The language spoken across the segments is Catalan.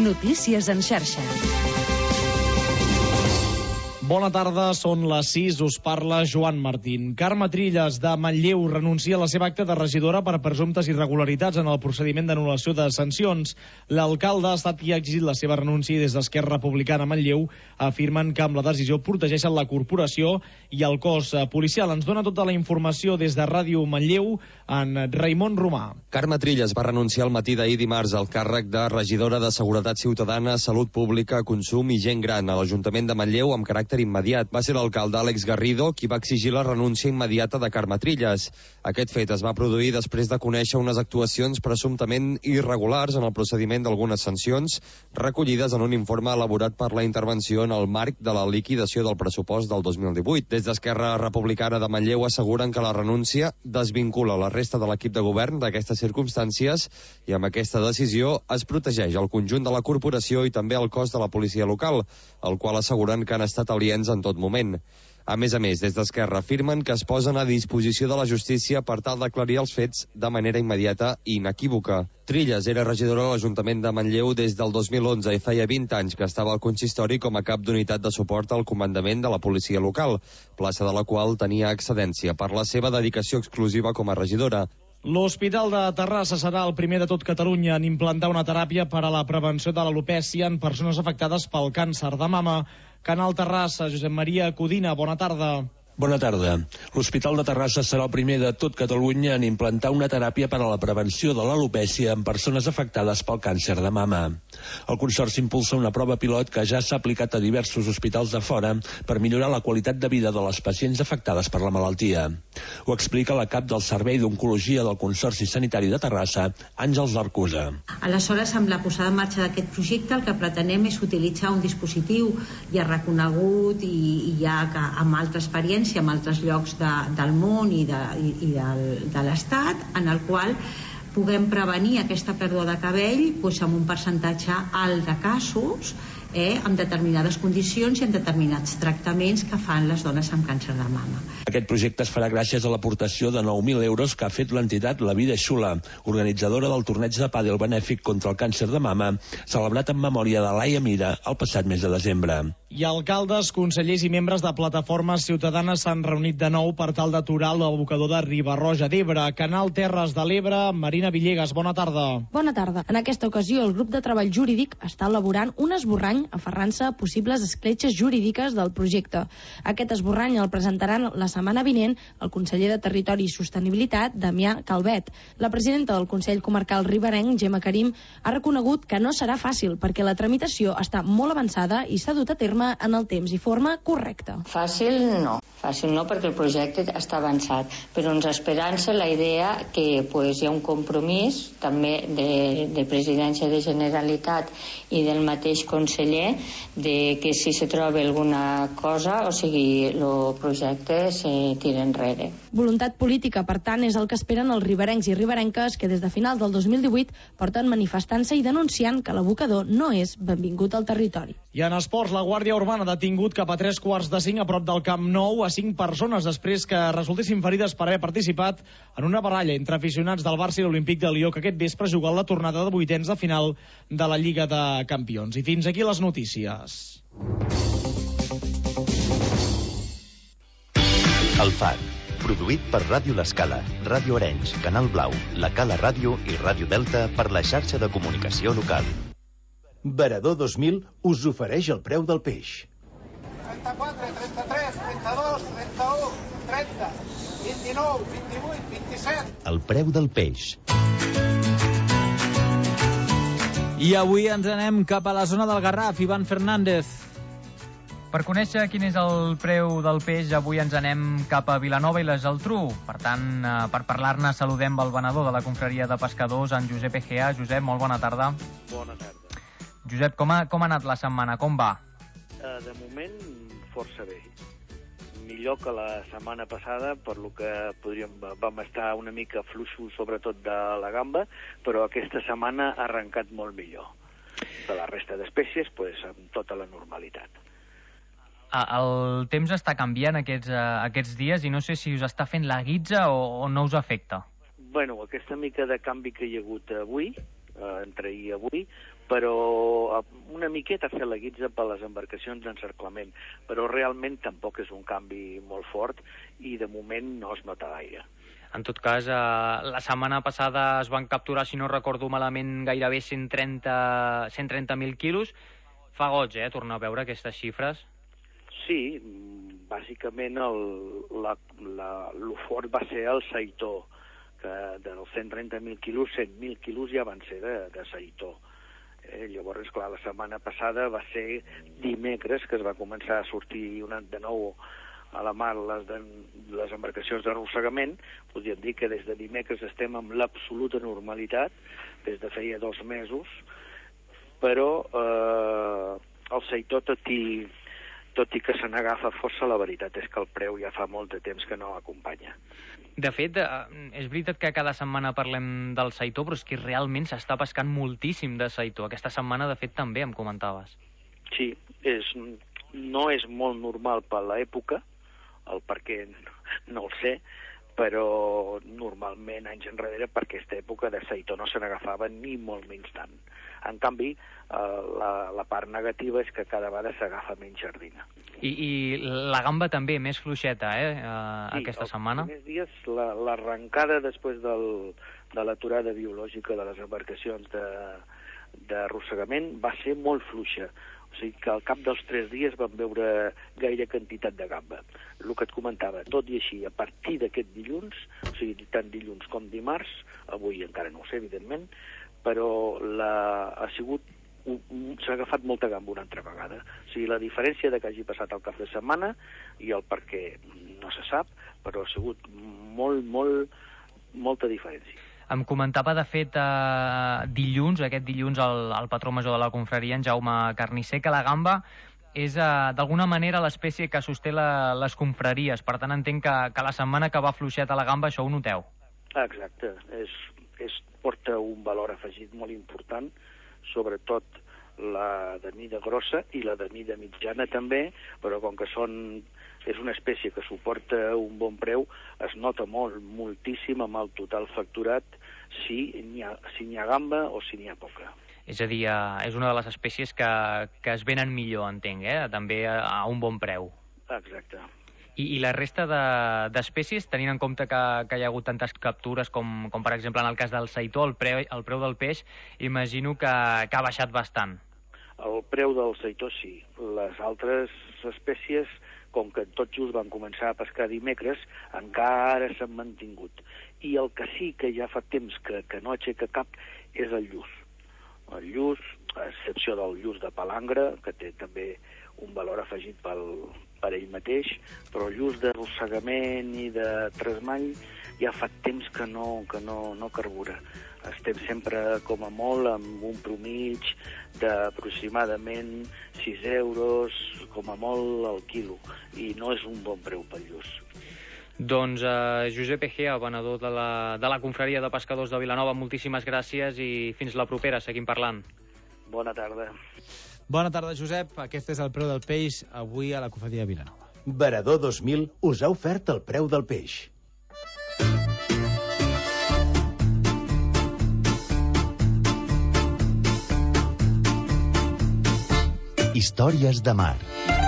Notícies en xarxa. Bona tarda, són les 6, us parla Joan Martín. Carme Trilles, de Manlleu, renuncia a la seva acta de regidora per presumptes irregularitats en el procediment d'anul·lació de sancions. L'alcalde ha estat qui ha exigit la seva renúncia i des d'Esquerra Republicana Manlleu afirmen que amb la decisió protegeixen la corporació i el cos policial. Ens dona tota la informació des de Ràdio Manlleu en Raimon Romà. Carme Trilles va renunciar al matí d'ahir dimarts al càrrec de regidora de Seguretat Ciutadana, Salut Pública, Consum i Gent Gran a l'Ajuntament de Manlleu amb caràcter immediat. Va ser l'alcalde Àlex Garrido qui va exigir la renúncia immediata de Carme Trilles. Aquest fet es va produir després de conèixer unes actuacions presumptament irregulars en el procediment d'algunes sancions recollides en un informe elaborat per la intervenció en el marc de la liquidació del pressupost del 2018. Des d'Esquerra Republicana de Manlleu asseguren que la renúncia desvincula la resta de l'equip de govern d'aquestes circumstàncies i amb aquesta decisió es protegeix el conjunt de la corporació i també el cos de la policia local, el qual asseguren que han estat aliens en tot moment. A més, des d'Esquerra afirmen que es posen a disposició de la justícia per tal d'aclarir els fets de manera immediata i inequívoca. Trilles era regidora de l'Ajuntament de Manlleu des del 2011 i feia 20 anys que estava al consistori com a cap d'unitat de suport al comandament de la policia local, plaça de la qual tenia excedència per la seva dedicació exclusiva com a regidora. L'Hospital de Terrassa serà el primer de tot Catalunya en implantar una teràpia per a la prevenció de l'alopècia en persones afectades pel càncer de mama. Canal Terrassa, Josep Maria Codina, bona tarda. Bona tarda. L'Hospital de Terrassa serà el primer de tot Catalunya en implantar una teràpia per a la prevenció de l'alopècia en persones afectades pel càncer de mama. El Consorci impulsa una prova pilot que ja s'ha aplicat a diversos hospitals de fora per millorar la qualitat de vida de les pacients afectades per la malaltia. Ho explica la cap del Servei d'Oncologia del Consorci Sanitari de Terrassa, Àngels Arcusa. Aleshores, amb la posada en marxa d'aquest projecte, el que pretenem és utilitzar un dispositiu ja reconegut i ja amb altra experiència amb altres llocs del món i de l'Estat, en el qual puguem prevenir aquesta pèrdua de cabell amb un percentatge alt de casos, amb determinades condicions i en determinats tractaments que fan les dones amb càncer de mama. Aquest projecte es farà gràcies a l'aportació de 9.000 euros que ha fet l'entitat La Vida Xula, organitzadora del torneig de pàdel benèfic contra el càncer de mama, celebrat en memòria de Laia Mira el passat mes de desembre. I alcaldes, consellers i membres de plataformes ciutadanes s'han reunit de nou per tal d'aturar l'abocador de Riba-roja d'Ebre. Canal Terres de l'Ebre, Marina Villegas, bona tarda. Bona tarda. En aquesta ocasió, el grup de treball jurídic està elaborant un esborrany aferrant-se a possibles escletxes jurídiques del projecte. Aquest esborrany el presentaran la setmana vinent el conseller de Territori i Sostenibilitat, Damià Calvet. La presidenta del Consell Comarcal Riberenc, Gemma Karim, ha reconegut que no serà fàcil perquè la tramitació està molt avançada i s'ha dut a terme en el temps i forma correcta. Fàcil no perquè el projecte està avançat, però ens esperança la idea que hi ha un compromís també de Presidència de Generalitat i del mateix conseller de que si se troba alguna cosa, o sigui, el projecte se tira enrere. Voluntat política, per tant, és el que esperen els riberencs i riberenques que des de finals del 2018 porten manifestant-se i denunciant que l'abocador no és benvingut al territori. I en esports, la Guàrdia Urbana ha detingut cap a 3:45 a prop del Camp Nou a 5 persones després que resultessin ferides per haver participat en una baralla entre aficionats del Barça i l'Olímpic de Lió que aquest vespre ha jugat la tornada de vuitens de final de la Lliga de Campions. I fins aquí les notícies. El Far, produït per Ràdio L'Escala, Ràdio Arenys, Canal Blau, La Cala Ràdio i Ràdio Delta per la xarxa de comunicació local. Varador 2000 us ofereix el preu del peix. 34, 33, 32, 31, 30, 29, 28, 27... El preu del peix. I avui ens anem cap a la zona del Garraf. Ivan Fernández. Per conèixer quin és el preu del peix, avui ens anem cap a Vilanova i la Geltrú. Per tant, per parlar-ne, saludem el venedor de la confraria de pescadors, en Josep Egea. Josep, molt bona tarda. Bona tarda. Josep, com ha anat la setmana? Com va? De moment, força bé. Millor que la setmana passada, per lo que vam estar una mica fluixos, sobretot de la gamba, però aquesta setmana ha arrencat molt millor. De la resta d'espècies, amb tota la normalitat. El temps està canviant aquests dies i no sé si us està fent la guitza o no us afecta. Bueno, aquesta mica de canvi que hi ha hagut avui, entre ahir i avui, però una miqueta ha fet la guitza per les embarcacions d'encerclament, però realment tampoc és un canvi molt fort i de moment no es nota gaire. En tot cas, la setmana passada es van capturar, si no recordo malament, gairebé 130.000 quilos. Fa goig, tornar a veure aquestes xifres. Sí, bàsicament lo fort va ser el seitó, que dels 130.000 quilos, 100.000 quilos ja van ser de seitó. Llavors, clar, la setmana passada va ser dimecres que es va començar a sortir de nou a la mar les embarcacions d'arrossegament. Podríem dir que des de dimecres estem amb l'absoluta normalitat, des de feia 2 mesos, però el seitó, tot i que se n'agafa força, la veritat és que el preu ja fa molt de temps que no acompanya. De fet, és veritat que cada setmana parlem del seitó, però és que realment s'està pescant moltíssim de seitó. Aquesta setmana, de fet, també em comentaves. Sí, no és molt normal per l'època, el per què no el sé, però normalment anys enrere per aquesta època de seitó no se n'agafava ni molt menys tant. En canvi, la part negativa és que cada vegada s'agafa menys sardina. I la gamba també, més fluixeta, aquesta setmana? Sí, els primers dies, l'arrencada després de l'aturada biològica de les embarcacions d'arrossegament va ser molt fluixa. O sigui que al cap dels 3 dies vam veure gaire quantitat de gamba. El que et comentava, tot i així, a partir d'aquest dilluns, o sigui, tant dilluns com dimarts, avui encara no ho sé, evidentment, però s'ha agafat molta gamba una altra vegada. O sigui, la diferència de que hagi passat el cap de setmana i el per què no se sap, però ha sigut molta diferència. Em comentava, de fet, aquest dilluns, el patró major de la confraria, en Jaume Carnisser, que la gamba és, d'alguna manera, l'espècie que sosté les confraries. Per tant, entenc que la setmana que va fluixeta la gamba, això ho noteu. Exacte. Porta un valor afegit molt important, sobretot la de mida grossa i la de mida mitjana també, però com que és una espècie que suporta un bon preu, es nota moltíssim amb el total facturat si n'hi ha gamba o si n'hi ha poca. És a dir, és una de les espècies que es venen millor, entenc, també a un bon preu. Exacte. I la resta d'espècies, tenint en compte que hi ha hagut tantes captures com per exemple en el cas del seitó, el preu del peix, imagino que ha baixat bastant. El preu del seitó sí. Les altres espècies, com que tot just van començar a pescar dimecres, encara s'han mantingut. I el que sí que ja fa temps que no aixeca cap és el lluç. El lluç, a excepció del lluç de palangre, que té també un valor afegit per ell mateix, però el lluç d'arrossegament i de tresmall ja fa temps que no carbura. Estem sempre, com a molt, amb un promig d'aproximadament 6 euros, com a molt, al quilo, i no és un bon preu pel lluç. Doncs Josep Egea, venedor de la confraria de pescadors de Vilanova, moltíssimes gràcies i fins la propera, seguim parlant. Bona tarda. Bona tarda, Josep. Aquest és el preu del peix avui a la confraria de Vilanova. Varador 2000 us ha ofert el preu del peix. Històries de mar.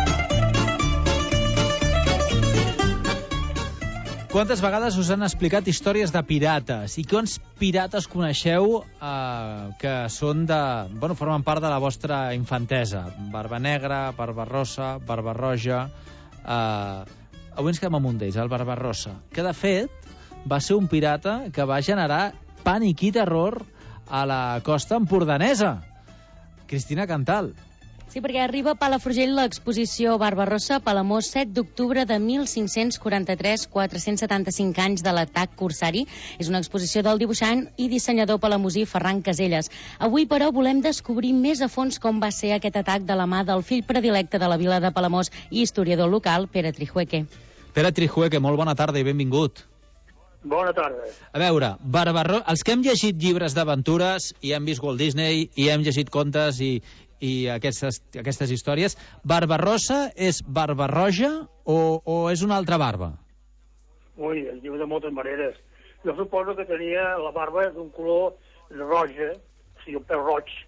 Quantes vegades us han explicat històries de pirates? I quants pirates coneixeu que són formen part de la vostra infantesa? Barba Negra, Barbarossa, Barbarroja... Avui ens quedem amb un d'ells, el Barbarossa, que de fet va ser un pirata que va generar pànic i terror a la costa empordanesa. Cristina Cantal. Sí, perquè arriba a Palafrugell l'exposició Barbarossa, Palamós, 7 d'octubre de 1543, 475 anys de l'atac corsari. És una exposició del dibuixant i dissenyador palamosí Ferran Caselles. Avui, però, volem descobrir més a fons com va ser aquest atac de la mà del fill predilecte de la vila de Palamós i historiador local, Pere Trijueque. Pere Trijueque, molt bona tarda i benvingut. Bona tarda. A veure, els que hem llegit llibres d'aventures i hem vist Walt Disney i hem llegit contes i aquestes històries, Barbarossa és Barbarroja o és una altra barba? Ui, es diu de moltes maneres. Jo suposo que tenia la barba d'un color roja, o sigui, un pèl roig,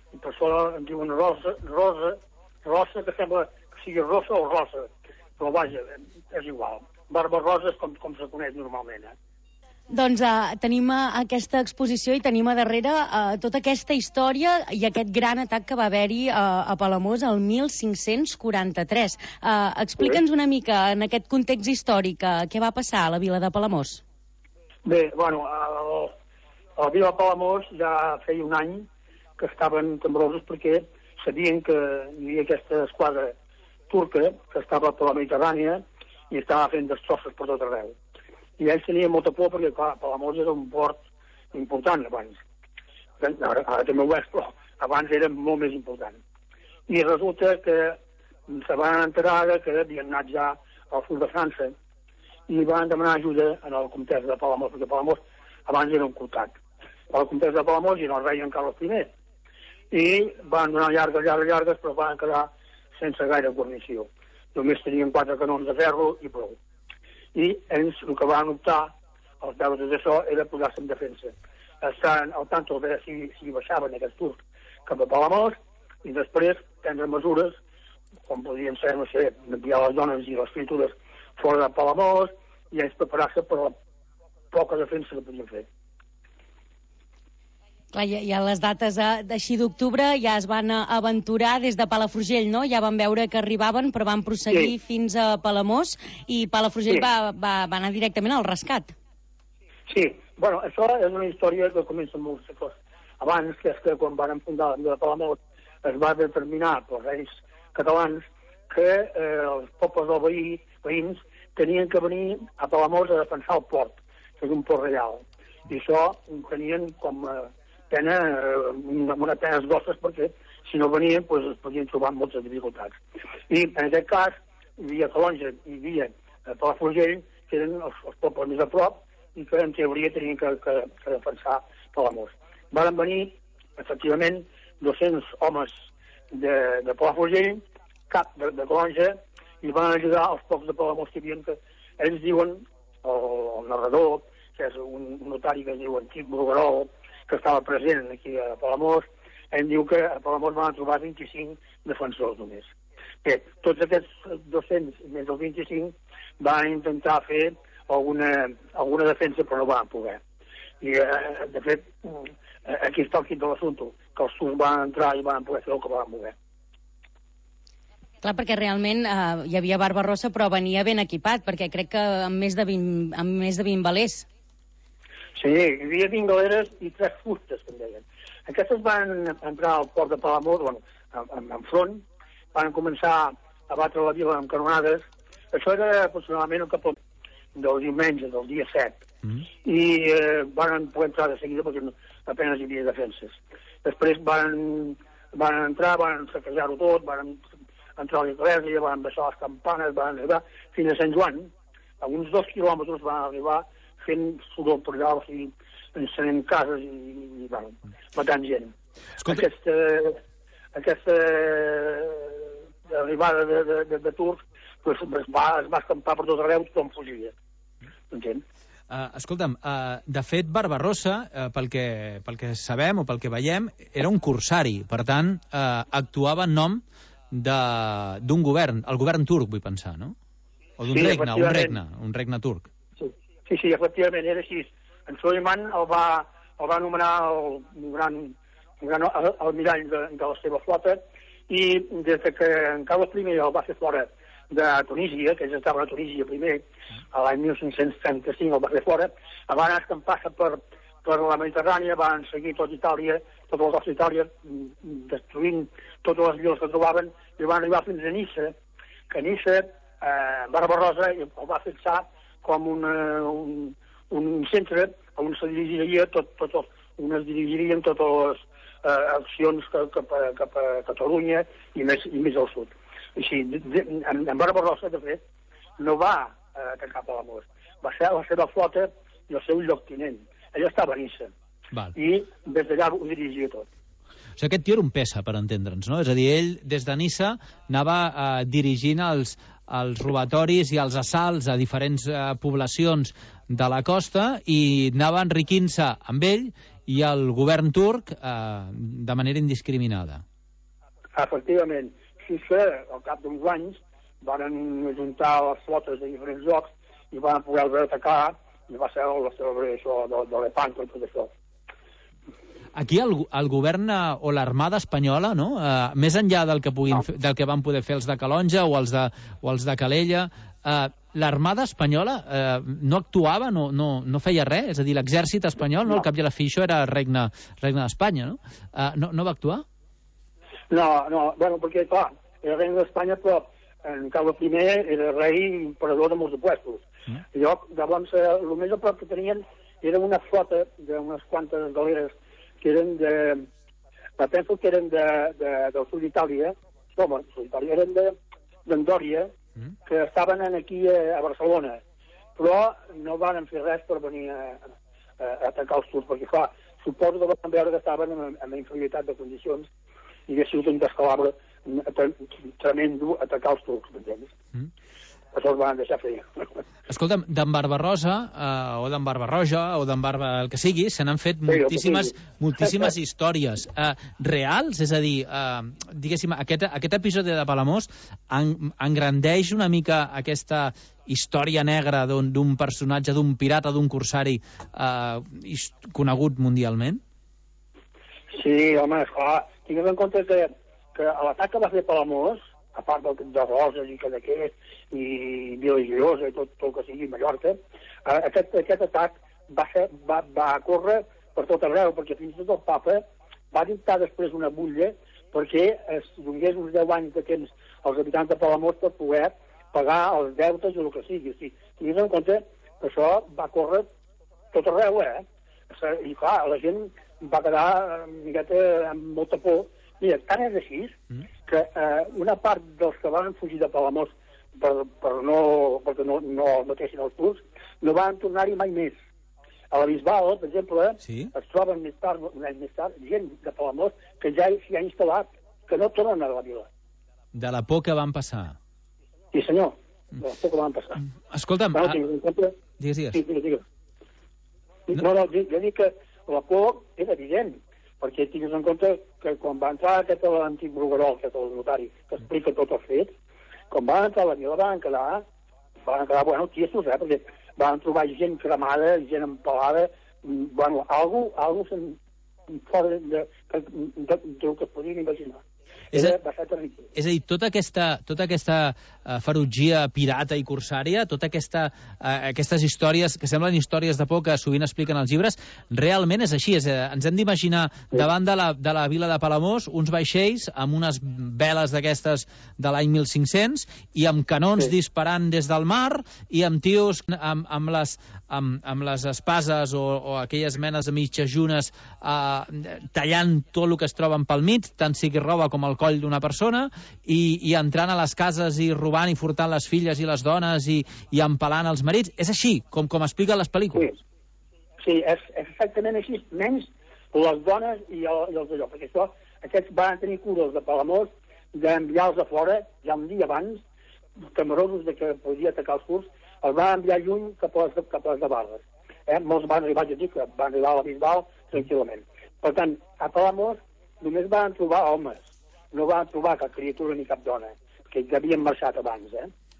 i per això en diuen rosa, que sembla que sigui rosa o rosa, però vaja, és igual. Barbarossa és com se coneix normalment, Doncs tenim aquesta exposició i tenim a darrere tota aquesta història i aquest gran atac que va haver-hi a Palamós el 1543. Explica'ns una mica, en aquest context històric, què va passar a la vila de Palamós. Bé, bueno, a la vila de Palamós ja feia un any que estaven tembrosos perquè sabien que hi havia aquesta esquadra turca que estava per la Mediterrània i estava fent destrosses per tot arreu. I ells tenien molta por perquè, clar, Palamós era un port important abans. Ara també ho és, però abans era molt més important. I resulta que se van enterar que havien anat ja al sud de França i van demanar ajuda al comtès de Palamós, perquè Palamós abans era un comtat. El comtès de Palamós i el rei en Carles I. I van donar llargues, però van quedar sense gaire guarnició. Només tenien 4 canons de ferro i prou. I ells el que van optar, als veure d'això, era posar-se en defensa. Estaven al tanto de si baixaven aquests turcs cap a Palamós i després prendre mesures, com podien ser, no sé, enviar les dones i les criatures fora de Palamós i ells preparar-se per la poca defensa que podien fer. Clar, ja les dates d'així d'octubre ja es van aventurar des de Palafrugell, no? Ja van veure que arribaven, però van prosseguir fins a Palamós i Palafrugell va anar directament al rescat. Sí, bueno, això és una història que comença molts segles abans, que és que quan van fundar la vila de Palamós es va determinar pels reis catalans que els pobles dels veïns tenien que venir a Palamós a defensar el port, que és un port reial. I això ho tenien com unes penes grosses perquè si no venien es podien trobar moltes dificultats. I en aquest cas hi havia Calonge i hi havia Palafrugell, que eren els pobles més a prop i que en teoria tenien que defensar Palamós. Van venir, efectivament, 200 homes de Palafrugell, cap de Calonge, i van ajudar els pocs de Palamós que havien que ells diuen, el narrador, que és un notari que es diu Antic Bruguerol, que estava present aquí a Palamós, ell diu que a Palamós van trobar 25 defensors només. Bé, tots aquests 200 més dels 25 van intentar fer alguna defensa, però no van poder. I, de fet, aquí està el quid de l'assumpte, que els turcs van entrar i van poder fer el que van poder. Clar, perquè realment hi havia Barbarossa, però venia ben equipat, perquè crec que amb més de 20 velers. Sí, hi havia 20 galeres i 3 fustes, que en deien. Aquestes van entrar al port de Palamós, bueno, en front, van començar a batre la vila amb canonades. Això era aproximadament el cap del diumenge, del dia 7. I van poder entrar de seguida perquè apenas hi havia defenses. Després van entrar, van saquejar-ho tot, van entrar a l'església, van baixar les campanes, van arribar fins a Sant Joan. A uns 2 quilòmetres van arribar fent soroll per allà, o sigui, encenent cases i bueno, matant gent. Escolta. Aquesta arribada de turcs es va escampar per tot arreu, tothom fugia. Entens? Escolta'm, de fet, Barbarossa, pel que sabem o pel que veiem, era un corsari, per tant, actuava en nom d'un govern, el govern turc, vull pensar, no? O d'un regne, un regne turc. Sí, efectivament, era així. En Suleiman el va nomenar el gran almirall de la seva flota i des que en Carles I el va fer fora de Tunísia, que ells estaven a Tunísia primer, a l'any 1535 el va fer fora, van escampar-se per la Mediterrània, van seguir tota Itàlia, tota la costa d'Itàlia, destruint totes les viles que trobaven, i van arribar fins a Niça, que Niça, Barbarossa, el va fixar com un centre on se dirigiria on es dirigirien totes les accions cap a Catalunya i més al sud. Així, en Barbarossa, de fet, no va atacar Palamós. Va ser la seva flota i el seu lloctinent. Ell estava a Niça. I des d'allà ho dirigia tot. O sigui, aquest tio era un pessa, per entendre'ns, no? És a dir, ell des de Niça anava dirigint els robatoris i els assalts a diferents poblacions de la costa i anava enriquint-se amb ell i el govern turc de manera indiscriminada. Efectivament. Sí que al cap d'uns anys van ajuntar les flotes de diferents llocs i van poder atacar, i va ser la celebració de Lepanto i tot això. Aquí el govern o l'armada espanyola, no? Més enllà del que van poder fer els de Calonja o els de Calella, l'armada espanyola no actuava, no feia res? És a dir, l'exèrcit espanyol, al cap i a la fi, això era regne d'Espanya, no? No va actuar? No, bueno, perquè, clar, era regne d'Espanya, però en Carles I era rei i emperador de molts puestos. Llavors, el més a prop que tenien era una flota d'unes quantes galeres que eren penso que eren del sud d'Itàlia, eren d'Andòria, que estaven aquí a Barcelona, però no van fer res per venir a atacar els turcs, perquè, clar, suposo que van veure que estaven en inferioritat de condicions i que ha sigut un descalabro tremendo atacar els turcs, m'entens? Això els van deixar fer. Escolta'm, d'en Barbarossa, o d'en Barbarroja, o d'en Barba, el que sigui, se n'han fet moltíssimes històries reals, és a dir, diguéssim, aquest episodi de Palamós engrandeix una mica aquesta història negra d'un personatge, d'un pirata, d'un corsari conegut mundialment? Sí, home, esclar, tingues en compte que l'atac que va fer Palamós, a part de Roses i Cadaqués i Vila Joiosa i tot el que sigui Mallorca, aquest atac va córrer per tot arreu, perquè fins i tot el papa va dictar després una butlla perquè es donés uns 10 anys de temps als habitants de Palamós per poder pagar els deutes o el que sigui. Tinguis en compte que això va córrer tot arreu, I clar, la gent va quedar amb molta por. Mira, tant és així que una part dels que van fugir de Palamós perquè no matessin els turcs no van tornar-hi mai més. A la Bisbal, per exemple, es troben més tard, un any més tard, gent de Palamós que ja s'hi ha instal·lat, que no tornen a la vila. De la por que van passar. Sí, senyor, de la por que van passar. Escolta'm, digues. No, jo dic que la por és evident, perquè tingues en compte que quan va entrar aquest antic Bruguerol, que és el notari, que explica tot el fet, quan van entrar a la vila van quedar tiesos, perquè van trobar gent cremada, gent empalada, algo fora del que es podien imaginar. És a dir, tota aquesta ferotgia pirata i corsària, aquestes històries que semblen històries de por que sovint expliquen els llibres, realment és així. Ens hem d'imaginar davant de la vila de Palamós uns vaixells amb unes veles d'aquestes de l'any 1500 i amb canons disparant des del mar i amb tios amb les espases o aquelles menes de mitges junes tallant tot el que es troben pel mig, tant sigui roba com el coll d'una persona, i entrant a les cases i robant i furtant les filles i les dones i empalant els marits. És així, com expliquen les pel·lícules. Sí, és exactament així, menys les dones i els d'allò, perquè aquests van tenir cura de Palamós d'enviar-los a fora, ja un dia abans, temerosos de que podia atacar els turcs, els van enviar lluny cap a les de Barres. Molts van arribar, ja dic, van arribar a la Bisbal tranquil·lament. Per tant, a Palamós només van trobar homes, no van trobar cap criatura ni cap dona, que havien marxat abans,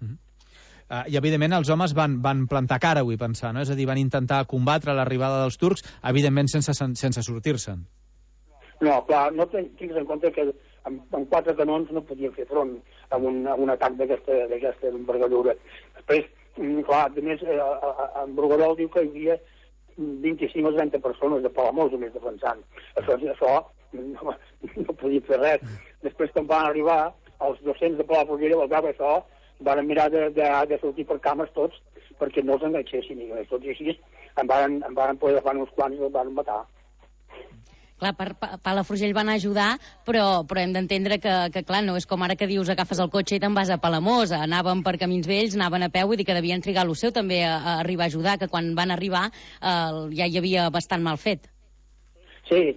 I, evidentment, els homes van plantar cara, vull pensar, no? És a dir, van intentar combatre l'arribada dels turcs, evidentment sense sortir-se'n. No, clar, no tinguis en compte que amb 4 canons no podien fer front a un atac d'aquesta envergadura. Després, clar, a més, en Bruguerol diu que hi havia 25 o 30 persones de Palamós només defensant. Això no podia fer res. Després, quan van arribar els 200 de Palafrugell, al veure això, van mirar de sortir per cames tots perquè no els enganxessin. I tots i així em van poder agafar uns quants i els van matar. Clar, Palafrugell van ajudar, però hem d'entendre que, clar, no és com ara que dius agafes el cotxe i te'n vas a Palamós. Anaven per camins vells, anaven a peu, vull dir que devien trigar el seu també a arribar a ajudar, que quan van arribar ja hi havia bastant mal fet. Sí.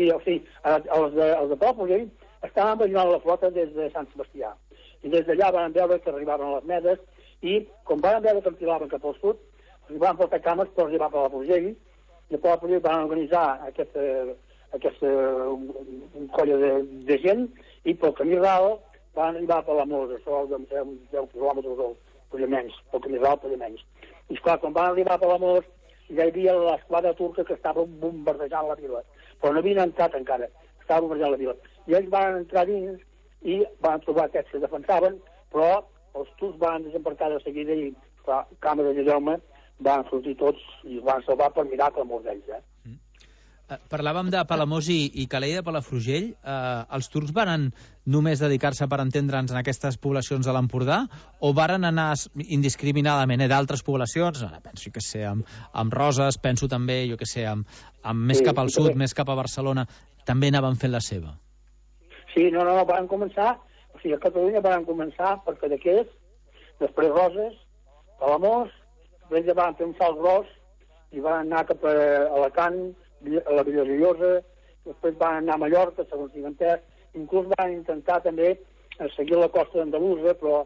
Els de Palafrugell estaven vigilant la flota des de Sant Sebastià. I des d'allà van veure que arribaven les Medes i, com van veure que enfilaven cap al sud, van portar cames per arribar a Palafrugell Després van organitzar aquesta colla de gent i pel camí ral van arribar a Palamós, això de 10 quilòmetres o menys, pel camí ral menys. I esclar, quan van arribar a Palamós ja hi havia l'esquadra turca que estava bombardejant la vila, però no havien entrat encara, estava bombardejant la vila. I ells van entrar dins i van trobar aquests que defensaven, però els turcs van desembarcar de seguida i la càmera de Jaume van sortir tots i van salvar per miracle molts d'ells. Parlàvem de Palamós i Calella de Palafrugell. Els turcs van només dedicar-se, per entendre'ns, en aquestes poblacions de l'Empordà o varen anar indiscriminadament d'altres poblacions? Ara penso que sé, amb Roses, penso també, jo que sé, més cap al sud, més cap a Barcelona, també anaven fent la seva. Sí, no, van començar, o sigui, a Catalunya van començar per Cadaqués, després Roses, Palamós, després ja van fer un salt gros i van anar cap a Alacant, a la Vila Joiosa, després van anar a Mallorca, segons diuen entès, inclús van intentar també seguir la costa d'Andalusa, però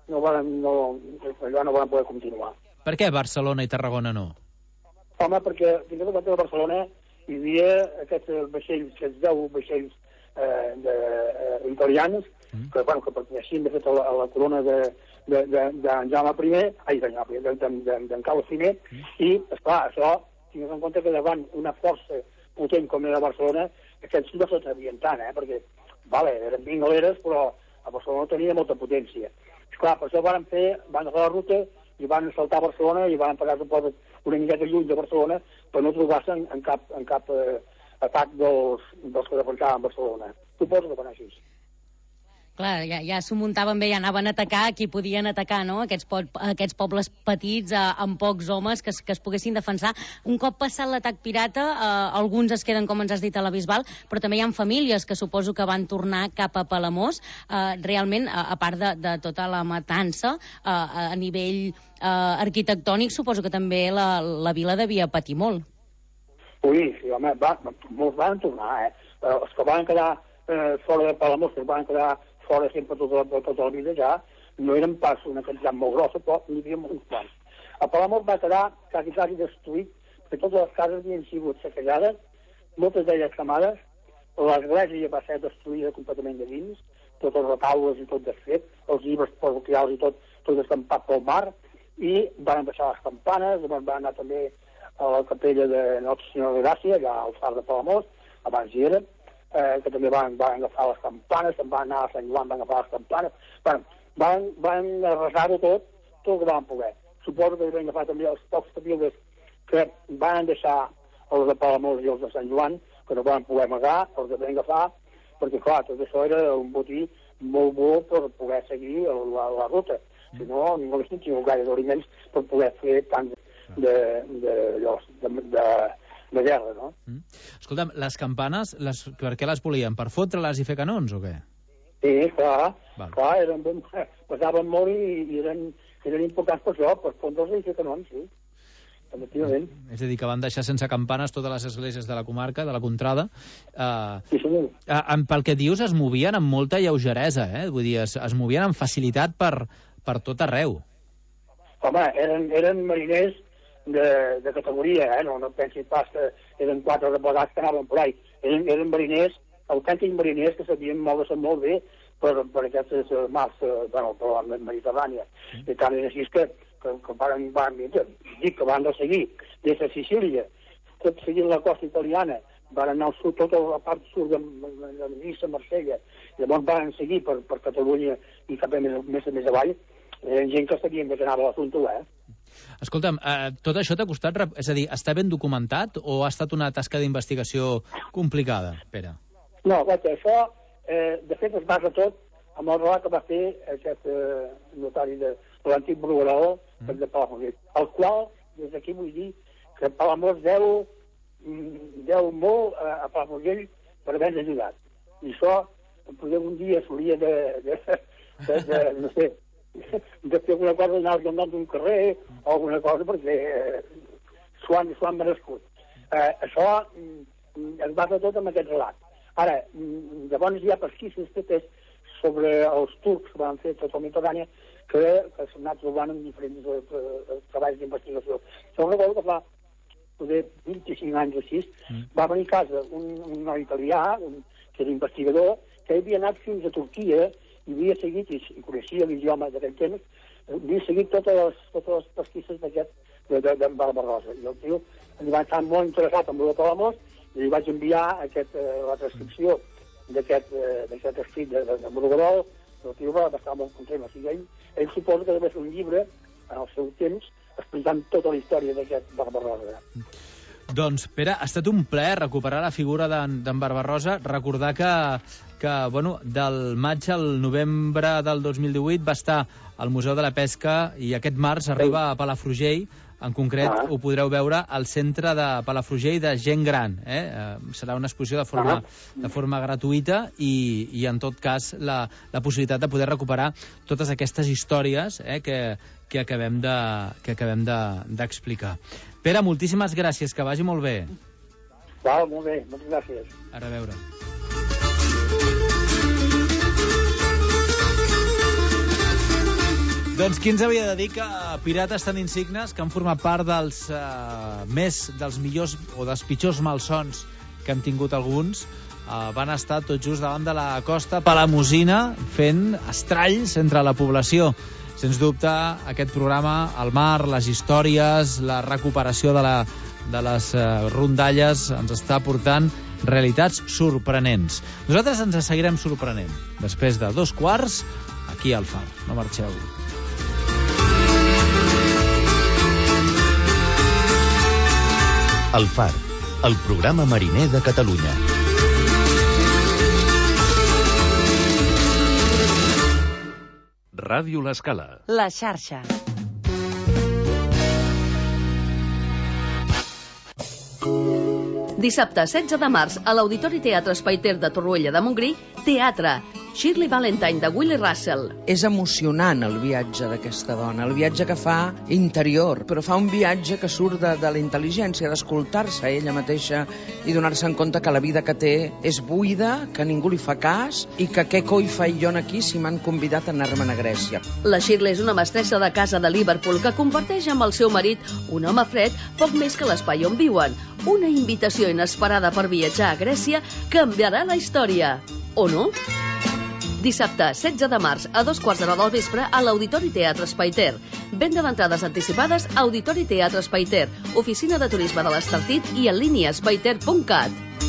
allò no van poder continuar. Per què Barcelona i Tarragona no? Home, perquè fins i tot a Barcelona hi havia aquests vaixells, aquests 10 vaixells italians, que perteneixien de fet a la corona d'en Jaume I, d'en Carles I, i, esclar, això tingues en compte que davant una força potent com era Barcelona, aquests no s'atrevien tant, perquè, eren 20 galeres, però a Barcelona tenia molta potència. Esclar, per això van agafar la ruta i van saltar a Barcelona i van parar una miqueta lluny de Barcelona per no trobar-se en cap atac dels que defensaven Barcelona. Suposo que van així. Clar, ja s'ho muntaven bé, ja anaven a atacar qui podien atacar, no? Aquests pobles petits amb pocs homes que es poguessin defensar. Un cop passat l'atac pirata, alguns es queden, com ens has dit, a la Bisbal, però també hi ha famílies que suposo que van tornar cap a Palamós. Realment, a part de tota la matança, a nivell arquitectònic, suposo que també la vila devia patir molt. Ui, sí, home, molts van tornar, Els que van quedar fora de Palamós, que van quedar fora sempre tota la vida ja, no eren pas una quantitat molt grossa, però n'hi havia uns quants. A Palamós va quedar quasi destruït, perquè totes les cases havien sigut saquejades, moltes d'elles cremades, l'església va ser destruïda completament de dins, tots els retaules i tot desfet, els llibres parroquials i tot escampat pel mar, i van deixar les campanes, van anar també a la capella de Nostra Senyora de Gràcia, allà al far de Palamós, abans hi era, que també van agafar les campanes, van anar a Sant Joan, van agafar les campanes, van arrasar-ho tot el que van poder. Suposo que van agafar també els pocs cabildes que van deixar els de Palamós i els de Sant Joan, que no van poder amagar, els de van agafar, perquè clar, tot això era un botí molt bo per poder seguir la ruta. Si no, no haguessin tingut gaire d'aliments per poder fer tant de guerra, no? Escolta'm, les campanes, per què les volien? Per fotre-les i fer canons, o què? Sí, clar, pesaven molt i eren importants per això, per fondre-les i fer canons, sí. Efectivament. És a dir, que van deixar sense campanes totes les esglésies de la comarca, de la contrada. Sí, senyor. Pel que dius, es movien amb molta lleugeresa, Vull dir, es movien amb facilitat per tot arreu. Home, eren mariners de categoria, no pensis pas que eren 4 replegats que anaven per ahí. Eren mariners, autèntics mariners que sabien moure-se molt bé per aquestes mars, per la Mediterrània. I tant és així que van seguir des de Sicília, tot seguint la costa italiana, van anar al sud, tota la part sud de Niça, Marsella, llavors van seguir per Catalunya i cap més avall. Eren gent que sabien que anava a l'assumpte, Escolta'm, tot això t'ha costat... És a dir, està ben documentat o ha estat una tasca d'investigació complicada, Pere? No, això, de fet, es basa tot amb el relat que va fer aquest notari de l'antic procurador de Palamós, el qual, des d'aquí vull dir que Palamós deu molt a Palafrugell per haver-nos ajudat. I això, un dia s'hauria no sé, de fer alguna cosa, anar al nom d'un carrer o alguna cosa, perquè s'ho han merescut. Això es basa tot en aquest relat. Ara, llavors hi ha pesquises fetes sobre els turcs que van fer tota la Mediterrània que s'han anat trobant en diferents treballs d'investigació. Això recordo que fa poder 25 anys o així, va venir a casa un noi italià, que era investigador, que havia anat fins a Turquia i havia seguit, i coneixia l'idioma d'aquell temps, havia seguit totes les pesquisses d'en Barbarossa. I el tio li va estar molt interessat en el de Palamós i li vaig enviar la transcripció d'aquest escrit de Bruguerol. El tio va estar molt content. O sigui, ell suposa que va fer un llibre en el seu temps explicant tota la història d'aquest Barbarossa. Doncs, Pere, ha estat un plaer recuperar la figura d'en Barbarossa. Recordar que del maig al novembre del 2018 va estar al Museu de la Pesca i aquest març arriba a Palafrugell. En concret, ho podreu veure al centre de Palafrugell de gent gran. Serà una exposició de forma gratuïta i en tot cas, la possibilitat de poder recuperar totes aquestes històries que acabem d'explicar. Pere, moltíssimes gràcies, que vagi molt bé. Val, molt bé, moltes gràcies. A reveure. Doncs qui ens havia de dir que pirates tan insignes que han format part dels millors o dels pitjors malsons que hem tingut alguns van estar tot just davant de la costa palamosina fent estralls entre la població. Sens dubte, aquest programa, el mar, les històries, la recuperació de les rondalles ens està portant realitats sorprenents. Nosaltres ens seguirem sorprenent. Després de 2:15, aquí al Far. No marxeu. El Far, el programa mariner de Catalunya. Ràdio L'Escala. La xarxa. Dissabte 16 de març a l'Auditori Teatre Espaiter de Torroella de Montgrí, teatre Shirley Valentine de Willie Russell. És emocionant el viatge d'aquesta dona, el viatge que fa interior, però fa un viatge que surt de la intel·ligència, d'escoltar-se ella mateixa i donar-se en compte que la vida que té és buida, que ningú li fa cas i que què coi faig jo aquí si m'han convidat a anar-me'n a Grècia. La Shirley és una mestressa de casa de Liverpool que comparteix amb el seu marit, un home fred, poc més que l'espai on viuen. Una invitació inesperada per viatjar a Grècia canviarà la història. O no? Dissabte, 16 de març, a 2:15 del vespre, a l'Auditori Teatre Espaiter. Venda d'entrades anticipades a Auditori Teatre Espaiter, oficina de turisme de l'Estartit i en línia espaiter.cat.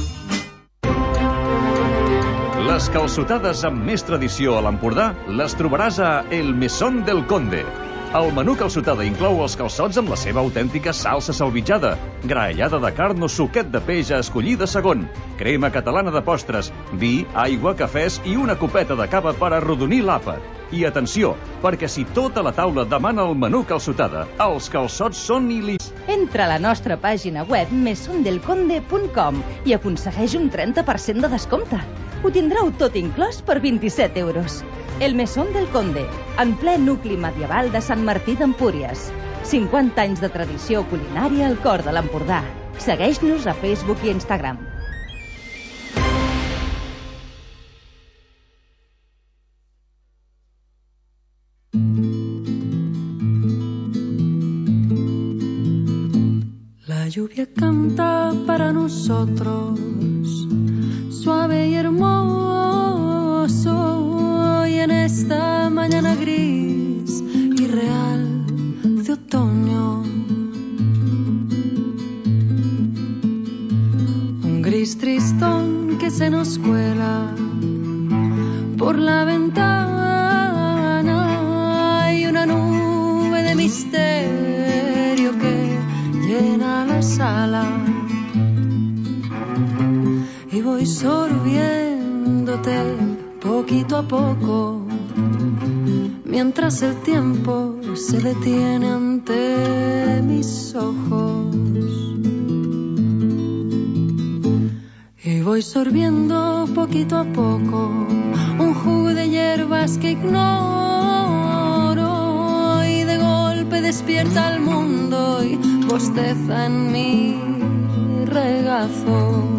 Les calçotades amb més tradició a l'Empordà les trobaràs a El Mesón del Conde. El menú calçotada inclou els calçots amb la seva autèntica salsa salvitjada, graellada de carn o suquet de peix a escollir de segon, crema catalana de postres, vi, aigua, cafès i una copeta de cava per arrodonir l'àpat. I atenció, perquè si tota la taula demana el menú calçotada, els calçots són il·lis. Entra a la nostra pàgina web mesondelconde.com i aconsegueix un 30% de descompte. Ho tindreu tot inclòs per 27 euros. El Mesón del Conde, en ple nucli medieval de Sant Martí d'Empúries. 50 anys de tradició culinària al cor de l'Empordà. Segueix-nos a Facebook i Instagram. La lluvia canta para nosotros, suave y hermoso, y en esta mañana gris y real de otoño, un gris tristón que se nos cuela por la ventana y una nube de misterio que llena la sala. Y voy sorbiéndote poquito a poco, mientras el tiempo se detiene ante mis ojos. Y voy sorbiendo poquito a poco un jugo de hierbas que ignoro, y de golpe despierta el mundo y bosteza en mi regazo.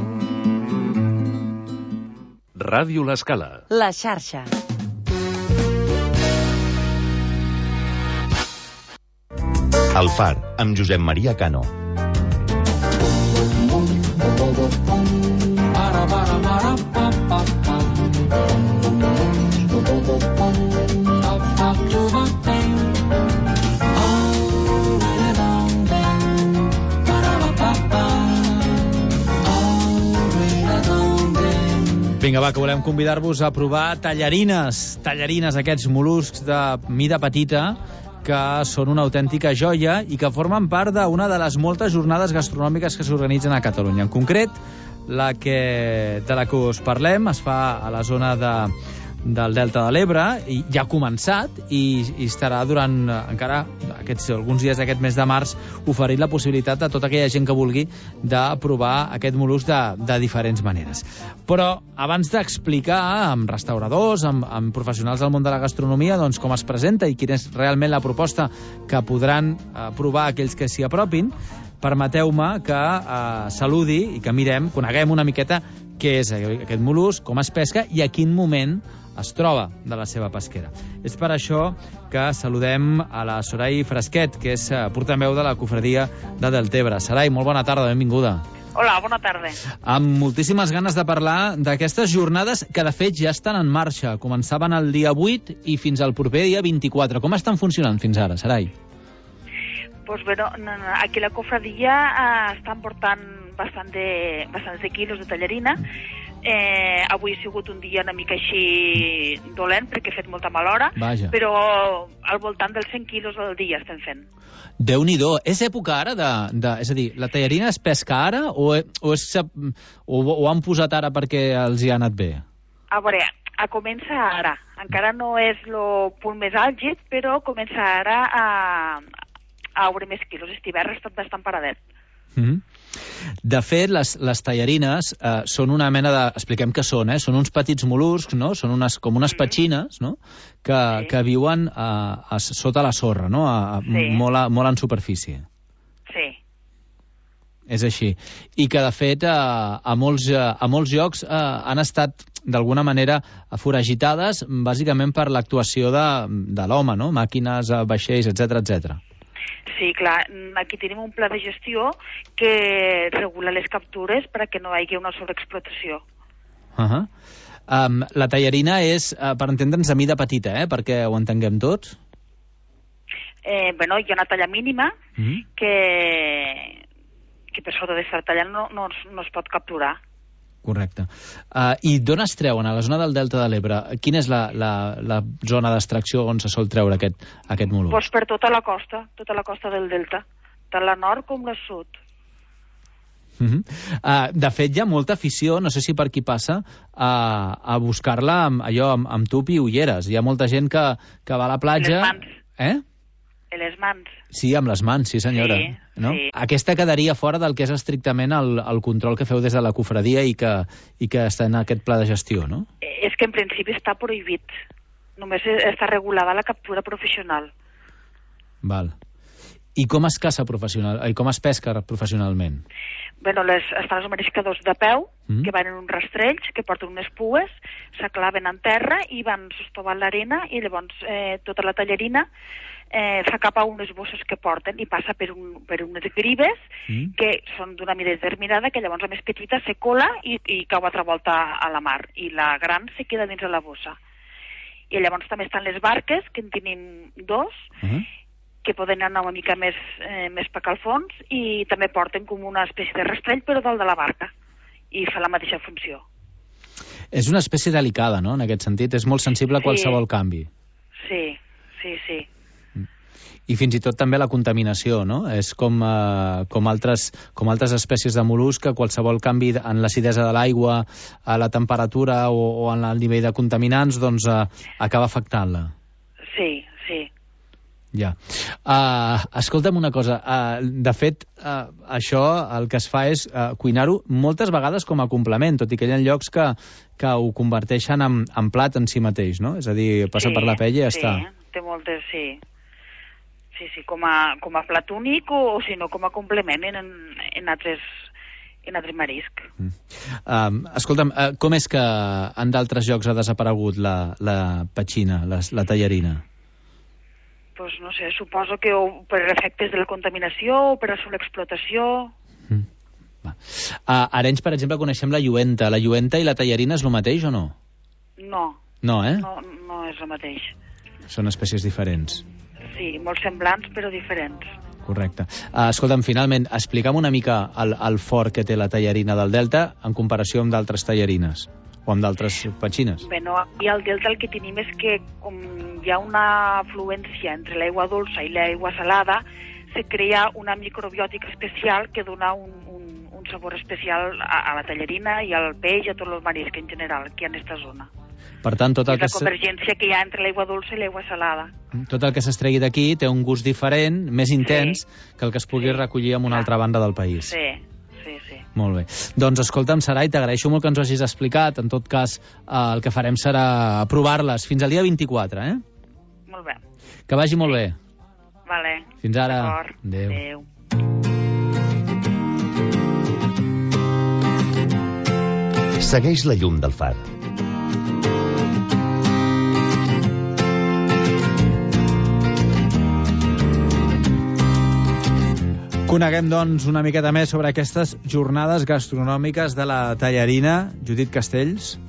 Ràdio L'Escala. La xarxa. El Far, amb Josep Maria Cano. Vinga, va, que volem convidar-vos a provar tallarines, aquests mol·luscs de mida petita, que són una autèntica joia i que formen part d'una de les moltes jornades gastronòmiques que s'organitzen a Catalunya. En concret, de la que us parlem es fa a la zona del Delta de l'Ebre, i ja ha començat i estarà durant encara alguns dies d'aquest mes de març oferint la possibilitat a tota aquella gent que vulgui de provar aquest mol·lusc de diferents maneres. Però abans d'explicar amb restauradors, amb professionals del món de la gastronomia, doncs com es presenta i quina és realment la proposta que podran provar aquells que s'hi apropin, permeteu-me que saludi i que coneguem una miqueta què és aquest mol·lusc, com es pesca i a quin moment es troba de la seva pesquera. És per això que saludem a la Sorai Fresquet, que és portaveu de la Cofradia de Deltebre. Sorai, molt bona tarda, benvinguda. Hola, bona tarda. Amb moltíssimes ganes de parlar d'aquestes jornades que, de fet, ja estan en marxa. Començaven el dia 8 i fins al proper dia 24. Com estan funcionant fins ara, Sorai? Pues bueno, aquí la cofradia estan portant bastants de quilos de tallarina. Avui ha sigut un dia una mica així dolent perquè ha fet molta mala hora. Vaja. Però al voltant dels 100 quilos al dia estem fent. Déu-n'hi-do. És època ara és a dir, la tallarina es pesca ara o han posat ara perquè els hi ha anat bé? A veure, comença ara. Encara no és el punt més àlgid, però comença ara a haure més quilos. Aquest hivern ha estat bastant paradet. De fet, les tallarines són una mena de... Expliquem què són, són uns petits mol·luscs, no? Són com unes petxines, no? Que viuen sota la sorra, no? Molt en superfície. Sí. És així. I que, de fet, a molts llocs han estat, d'alguna manera, foragitades, bàsicament per l'actuació de l'home, no? Màquines, vaixells, etc. Sí, clar, aquí tenim un pla de gestió que regula les captures perquè no hi hagi una sobreexplotació. La tallarina és, per entendre'ns, de mida petita, perquè ho entenguem tots? Bueno, hi ha una talla mínima que per sota d'esta talla no es pot capturar. Correcte. I d'on es treuen? A la zona del Delta de l'Ebre, quina és la zona d'extracció on se sol treure aquest mol·lusc? Doncs per tota la costa del Delta, tant la nord com la sud. De fet, hi ha molta afició, no sé si per qui passa, a buscar-la amb tup i ulleres. Hi ha molta gent que va a la platja... Les mans. Les mans. Sí, amb les mans, sí senyora. Sí, no? Sí. Aquesta quedaria fora del que és estrictament el control que feu des de la cofradia i que està en aquest pla de gestió, no? És que en principi està prohibit. Només està regulada la captura professional. Val. I com es caça i com es pesca professionalment? Bueno, estan els mariscadors de peu, que van en uns rastrells, que porten unes pues, s'aclaven en terra i van sostovant l'arena i llavors tota la tallarina fa cap a unes bosses que porten i passa per unes gribes que són d'una mida determinada, que llavors la més petita se cola i cau altra volta a la mar i la gran se queda dins de la bossa. I llavors també estan les barques, que en tenim dos, que poden anar una mica més per al fons i també porten com una espècie de rastrell però dalt de la barca i fa la mateixa funció. És una espècie delicada, no?, en aquest sentit. És molt sensible a qualsevol canvi. Sí. I fins i tot també la contaminació, no? És com altres espècies de mol·lusc, que qualsevol canvi en l'acidesa de l'aigua, a la temperatura o en el nivell de contaminants, doncs acaba afectant-la. Sí. Ja. Escolta'm una cosa. De fet, això el que es fa és cuinar-ho moltes vegades com a complement, tot i que hi ha llocs que ho converteixen en plat en si mateix, no? És a dir, passa per la pell i ja està. Sí, té moltes, sí. Sí, com a plat únic o si no com a complement en altres marisc. Escolta'm, com és que en d'altres llocs ha desaparegut la petxina, la tallarina? Pues no sé, suposo que per efectes de la contaminació o per la sobreexplotació. A Arenys, per exemple, coneixem la lluenta. La lluenta i la tallarina és el mateix o no? No. No, eh? No és el mateix. Són espècies diferents. Sí, molt semblants, però diferents. Correcte. Escolta'm, finalment, explica'm una mica el fort que té la tallarina del Delta en comparació amb d'altres tallarines o amb d'altres petxines. Bé, no, aquí al Delta el que tenim és que com hi ha una afluència entre l'aigua dolça i l'aigua salada, se crea una microbiòtica especial que dona un sabor especial a la tallarina i al peix i a tot el marisc en general aquí en aquesta zona. Per tant, és la convergència que hi ha entre l'aigua dolça i l'aigua salada. Tot el que s'estregui d'aquí té un gust diferent, més intens, que el que es pugui recollir en una altra banda del país. Sí. Molt bé. Doncs escolta'm, Sarai, t'agraeixo molt que ens ho hagis explicat. En tot cas, el que farem serà provar-les fins al dia 24, eh? Molt bé. Que vagi molt bé. Vale. Fins ara. Adéu. Segueix la llum del far. Coneguem, doncs, una miqueta més sobre aquestes jornades gastronòmiques de la tallarina. Judit Castells.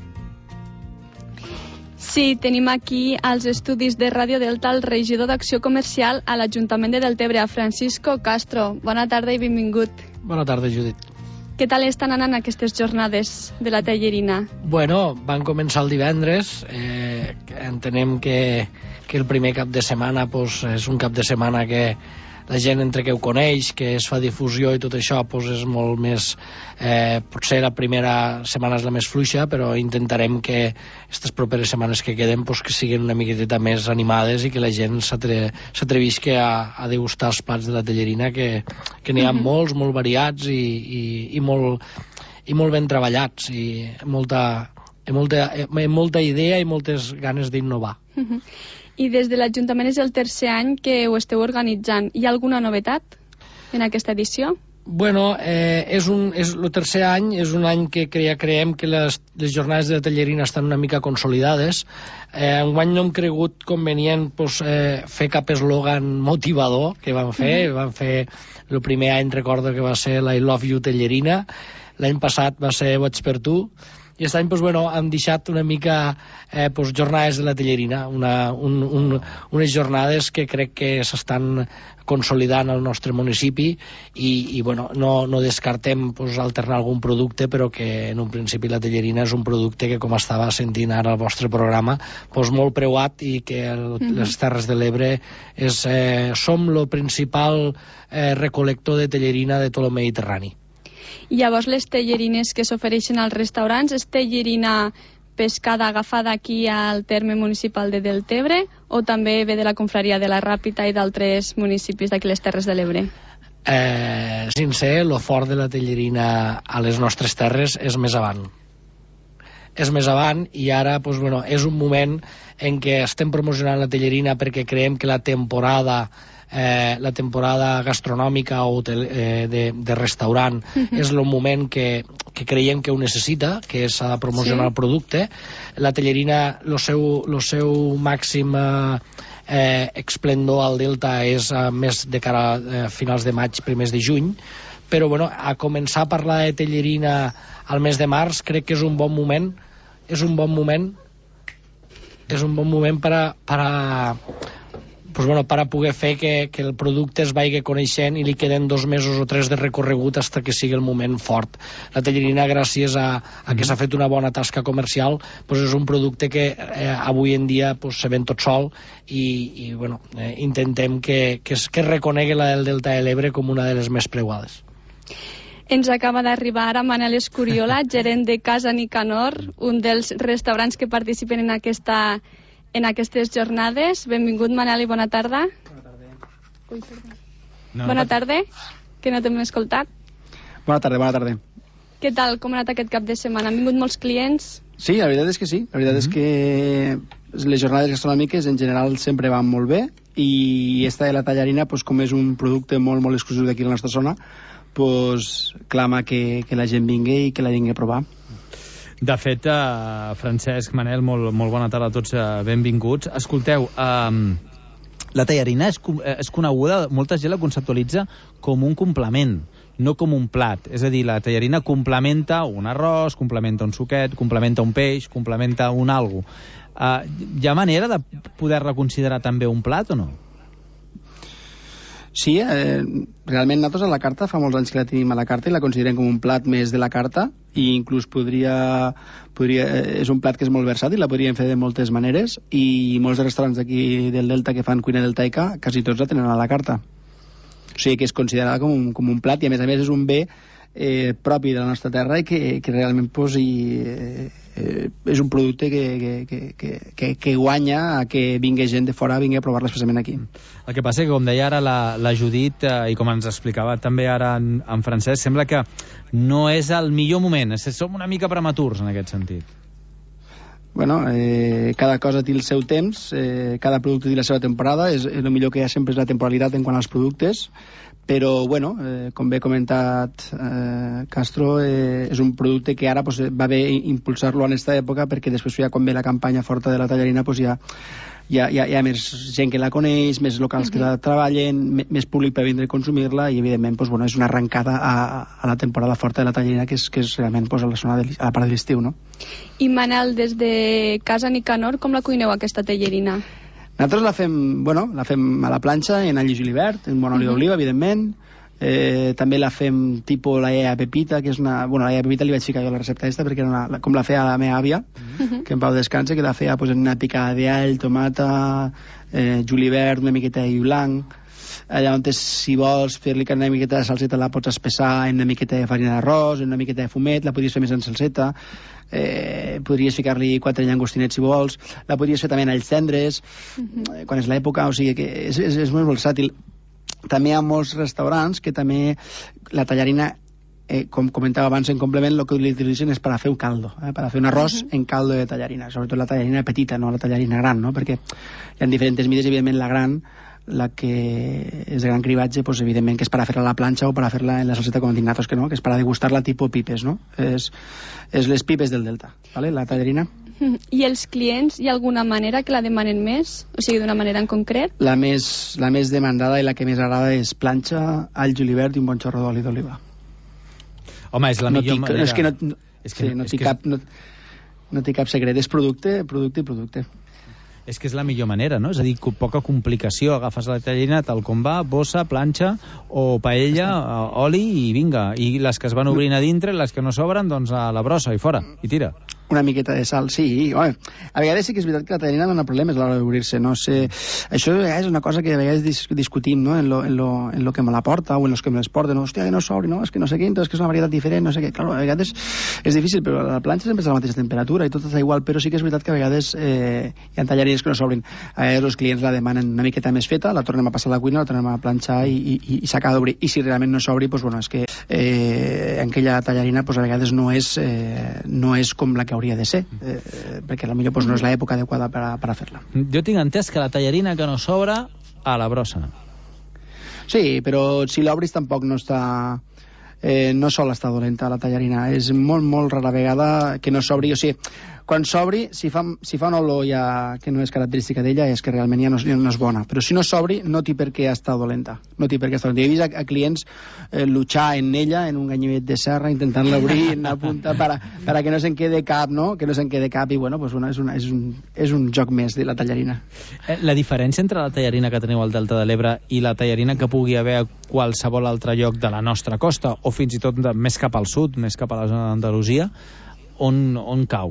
Sí, tenim aquí als estudis de Ràdio Delta el regidor d'Acció Comercial a l'Ajuntament de Deltebre, Francisco Castro. Bona tarda i benvingut. Bona tarda, Judit. Què tal estan anant aquestes jornades de la tallarina? Bueno, van començar el divendres. Entenem que el primer cap de setmana és un cap de setmana que la gent entre que ho coneix, que es fa difusió i tot això, és molt més... potser la primera setmana és la més fluixa, però intentarem que aquestes properes setmanes que queden que siguin una miqueta més animades i que la gent s'atrevisqui a degustar els plats de la tallarina, que n'hi ha molts, molt variats i molt ben treballats, i molta idea i moltes ganes d'innovar. I des de l'Ajuntament és el tercer any que ho esteu organitzant. Hi ha alguna novetat en aquesta edició? Bueno, és el tercer any, és un any que creiem que les jornades de tallarina estan una mica consolidades. Enguany no hem cregut convenient fer cap eslògan motivador que vam fer. Vam fer el primer any, recordo que va ser la I Love You Tallarina, l'any passat va ser Vaig per tu, i aquest any hem deixat una mica jornades de la tallarina, unes jornades que crec que s'estan consolidant al nostre municipi i no descartem alternar algun producte, però que en un principi la tallarina és un producte que, com estava sentint ara al vostre programa, molt preuat, i que les Terres de l'Ebre som el principal recol·lector de tallarina de tot el Mediterrani. Llavors, les tallarines que s'ofereixen als restaurants, és tallarina pescada agafada aquí al terme municipal de Deltebre o també ve de la confraria de la Ràpita i d'altres municipis d'aquí les Terres de l'Ebre? Sincer, el fort de la tallarina a les nostres terres és més avant. És més avant, i ara és un moment en què estem promocionant la tallarina perquè creiem que la temporada gastronòmica o de restaurant és el moment que creiem que ho necessita, que s'ha de promocionar el producte. La tallarina, el seu màxim esplendor al Delta és més de cara a finals de maig, primers de juny, però a començar a parlar de tallarina al mes de març crec que és un bon moment per a poder fer que el producte es vagi coneixent i li queden 2 mesos o 3 de recorregut fins que sigui el moment fort. La tallarina, gràcies a que s'ha fet una bona tasca comercial, és un producte que avui en dia se ven tot sol i intentem que es reconegui la del Delta de l'Ebre com una de les més preuades. Ens acaba d'arribar ara Manel Escuriola, gerent de Casa Nicanor, un dels restaurants que participen en aquestes jornades. Benvingut, Manel, i bona tarda. Bona tarda, que no t'hem escoltat. Bona tarda. Què tal, com ha anat aquest cap de setmana? Han vingut molts clients? Sí, la veritat és que sí. La veritat és que les jornades gastronòmiques en general sempre van molt bé, i esta de la tallarina, com és un producte molt, molt exclusiu d'aquí a la nostra zona, clama que la gent vingui i que la vingui a provar. De fet, Francesc, Manel, molt bona tarda a tots, benvinguts. Escolteu, la tallarina és coneguda, molta gent la conceptualitza com un complement, no com un plat. És a dir, la tallarina complementa un arròs, complementa un suquet, complementa un peix, complementa un algo. Hi ha manera de poder-la considerar també un plat o no? Sí, realment nosaltres a la carta fa molts anys que la tenim a la carta i la considerem com un plat més de la carta, i inclús és un plat que és molt versàtil, la podríem fer de moltes maneres, i molts restaurants d'aquí del Delta que fan cuina deltaica quasi tots la tenen a la carta. O sigui que és considerada com un plat, i a més és un bé propi de la nostra terra i que realment és un producte que guanya a que vingui gent de fora, vingui a provar-la especialment aquí. El que passa que, com deia ara la Judit, i com ens explicava també ara en Francesc, sembla que no és el millor moment, som una mica prematurs en aquest sentit. Bueno, cada cosa té el seu temps, cada producte té la seva temporada, el millor que hi ha sempre és la temporalitat en quant als productes, però, bueno, com bé comentat Castro, és un producte que ara va bé impulsar-lo en aquesta època, perquè després ja quan ve la campanya forta de la tallarina hi ha més gent que la coneix, més locals que la treballen, més públic per vindre a consumir-la, i evidentment és una arrencada a la temporada forta de la tallarina, que és realment a la part de l'estiu, no? I Manel, des de Casa Nicanor, com la cuineu aquesta tallarina? Nosaltres la fem a la planxa, en all i julivert, en bon oli d'oliva, evidentment. També la fem tipus la iaia Pepita, que és una... Bueno, la iaia Pepita li vaig ficar jo la recepta aquesta, perquè era com la feia la meva àvia, que en pau descanse, que la feia en una picada d'all, tomata, julivert, una miqueta de blanc. Llavors, si vols fer-li una miqueta de salseta, la pots espessar en una miqueta de farina d'arròs, en una miqueta de fumet, la podries fer més en salseta, podries ficar-li 4 llangostinets si vols, la podries fer també en alls tendres, quan és l'època, o sigui que és molt versàtil. També hi ha molts restaurants que també la tallarina, com comentava abans en complement, el que utilitzen és per a fer un caldo, per a fer un arròs en caldo de tallarina, sobretot la tallarina petita, no la tallarina gran, no? Perquè hi ha diferents mides, evidentment la gran, la que és de gran cribatge, evidentment que és per a fer-la a la planxa o per a fer-la en la salseta com dignatos, que no, que és per a degustar-la tipus pipes, no? És les pipes del Delta, ¿vale? La tallarina. I els clients, hi ha alguna manera que la demanen més? O sigui, d'una manera en concret? La més demandada i la que més agrada és planxa, all, julivert i un bon xorro d'oli d'oliva. Home, és la millor manera. No té cap secret, és producte i producte. És que és la millor manera, no? És a dir, poca complicació. Agafes la tallarina tal com va, bossa, planxa o paella, oli i vinga. I les que es van obrint a dintre, les que no s'obren, doncs a la brossa i fora, i tira. Una miqueta de sal, sí. Home, a vegades sí que és veritat que la tallarina dona problemes a l'hora d'obrir-se, no sé. Això és una cosa que a vegades discutim, no? En lo que me la porta o en los que me les porten. No? Hòstia, que no s'obri, no? És que no sé què, entonces que és una varietat diferent, no sé què. Clar, a vegades és difícil, però la planxa sempre és a la mateixa temperatura i tot està igual, però sí que és veritat que a vegades hi ha tallarines que no s'obrin. A vegades els clients la demanen una miqueta més feta, la tornem a passar a la cuina, la tornem a planxar i s'acaba d'obrir. I si realment no s'obri, doncs bueno, és que aquella tallarina a vegades no és com la que hauria de ser. Perquè potser no és l'època adequada per a fer-la. Jo tinc entès que la tallarina que no s'obre a la brossa. Sí, però si l'obris tampoc no està... no sol estar dolenta la tallarina. És molt, molt rara vegada que no s'obri. O sigui, quan s'obri, si fa una olor ja que no és característica d'ella, és que realment ja no és bona. Però si no s'obri, no té per què estar dolenta. No té per què estar dolenta. He vist a clients luchar en ella, en un ganyivet de serra, intentant-la obrir en una punta para que no se'n quede cap, no? Que no se'n quede cap, i bueno, pues és un joc més de la tallarina. La diferència entre la tallarina que teniu al Delta de l'Ebre i la tallarina que pugui haver a qualsevol altre lloc de la nostra costa, o fins i tot més cap al sud, més cap a la zona d'Andalusia, on cau?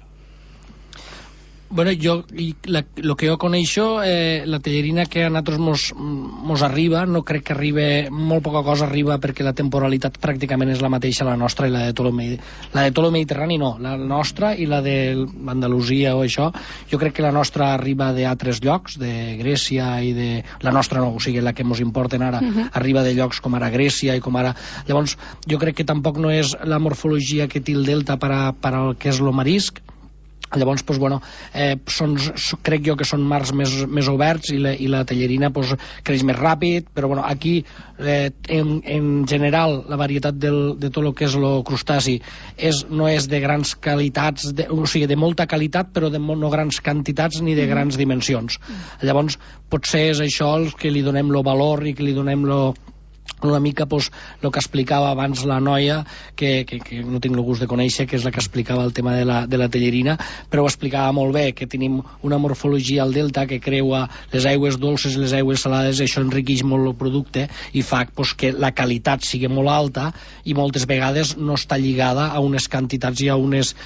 Bueno, lo que jo coneixo, la tallarina que a nosaltres mos arriba, no crec que arriba, molt poca cosa arriba, perquè la temporalitat pràcticament és la mateixa, la nostra i la de tot el Mediterrani no, la nostra i la d'Andalusia o això, jo crec que la nostra arriba d'altres llocs, de Grècia i de... La nostra no, o sigui, la que mos importen ara, arriba de llocs com ara Grècia i com ara... Llavors, jo crec que tampoc no és la morfologia que té el Delta per al que és el marisc. Llavors, doncs, bueno, crec jo que són mars més oberts i la tallarina creix més ràpid, però bueno, aquí en general la varietat de tot el que és el crustaci no és de grans qualitats, o sigui, de molta qualitat, però de no grans quantitats ni de grans dimensions. Llavors, potser és això el que li donem el valor i que li donem una mica el que explicava abans la noia, que no tinc el gust de conèixer, que és la que explicava el tema de la tellerina, però ho explicava molt bé, que tenim una morfologia al delta que creua les aigües dolces i les aigües salades, i això enriqueix molt el producte i fa que la qualitat sigui molt alta i moltes vegades no està lligada a unes quantitats i a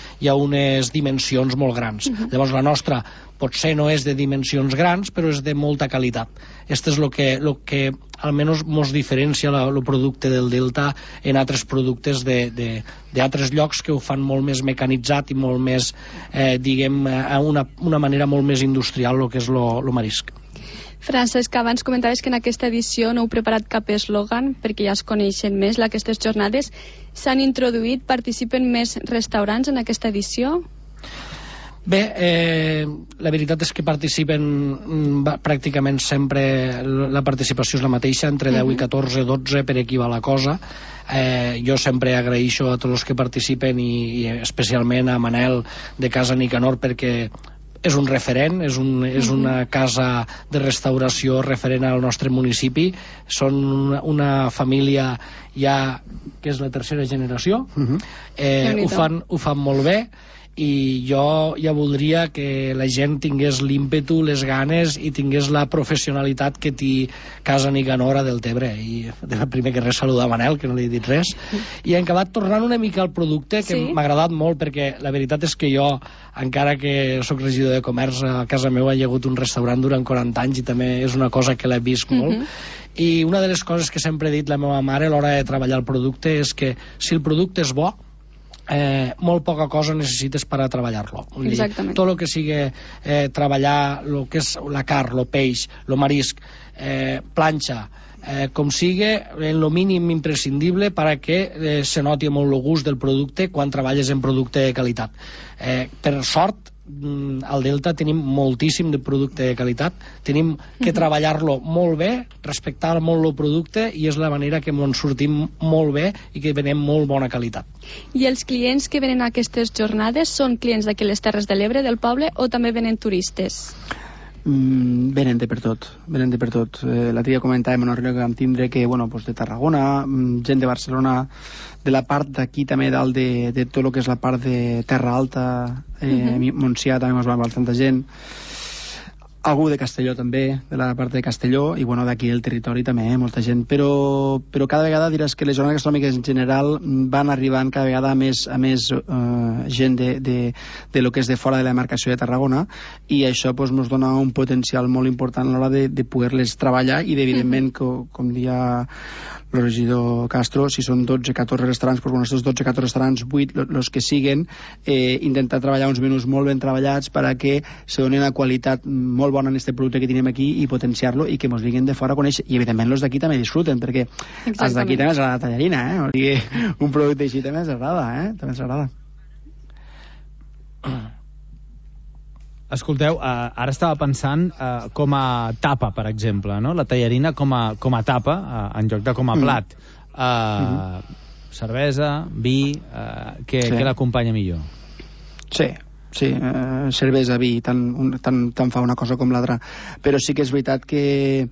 unes dimensions molt grans. Llavors la nostra potser no és de dimensions grans, però és de molta qualitat. Este és el que almenys mos diferencia el producte del Delta en altres productes d'altres llocs que ho fan molt més mecanitzat i molt més, diguem, una manera molt més industrial, el que és el marisc. Francesc, abans comentaves que en aquesta edició no heu preparat cap eslògan perquè ja es coneixen més aquestes jornades. S'han introduït, participen més restaurants en aquesta edició? Bé, la veritat és que participen pràcticament sempre, la participació és la mateixa, entre 10 i 14, 12 per aquí va la cosa. Jo sempre agraeixo a tots els que participen i especialment a Manel de Casa Nicanor, perquè és un referent, és una casa de restauració referent al nostre municipi. Són una família ja que és la tercera generació. Ho fan molt bé, i jo ja voldria que la gent tingués l'ímpetu, les ganes i tingués la professionalitat que té Casa Nicanor a Deltebre. I primer que res saludar Manel, que no li he dit res, i hem acabat tornant una mica al producte, que m'ha agradat molt, perquè la veritat és que jo, encara que sóc regidor de comerç, a casa meva hi ha hagut un restaurant durant 40 anys i també és una cosa que l'he vist molt. I una de les coses que sempre he dit la meva mare a l'hora de treballar el producte és que si el producte és bo, molt poca cosa necessites per a treballar-lo. Tot el que sigui treballar el que és la carn, el peix, el marisc, planxa, com sigui, en lo mínim imprescindible perquè se noti molt el gust del producte quan treballes en producte de qualitat. Per sort, al Delta tenim moltíssim de producte de qualitat, tenim que treballar-lo molt bé, respectar molt el producte, i és la manera que ens sortim molt bé i que venem molt bona qualitat. I els clients que venen a aquestes jornades són clients d'aquí les Terres de l'Ebre, del poble, o també venen turistes? Venen de per tot. L'altre dia comentàvem en una reunió que vam tindre que, de Tarragona, gent de Barcelona, de la part d'aquí també dalt de tot el que és la part de Terra Alta, Montsià també ens va amb tanta gent, algú de Castelló també, de la part de Castelló, i d'aquí del territori també, molta gent, però cada vegada diràs que les jornades gastronòmiques en general van arribant cada vegada a més gent de lo que és de fora de la demarcació de Tarragona, i això ens dona un potencial molt important a l'hora de poder-les treballar i evidentment, com dia el regidor Castro, si són 12-14 restaurants, estos 12-14 restaurants, 8, els que siguen, intentar treballar uns menús molt ben treballats perquè se doni una qualitat molt bona en este producte que tenim aquí i potenciar-lo i que ens vinguin de fora a conèixer, i evidentment els d'aquí també disfruten, perquè els d'aquí també s'agrada la tallarina, un producte així també s'agrada. Escolteu, ara estava pensant com a tapa, per exemple, no? La tallarina com a tapa, en lloc de com a plat. Cervesa, vi, què l'acompanya millor? Sí, cervesa, vi, tant fa una cosa com l'altra. Però sí que és veritat que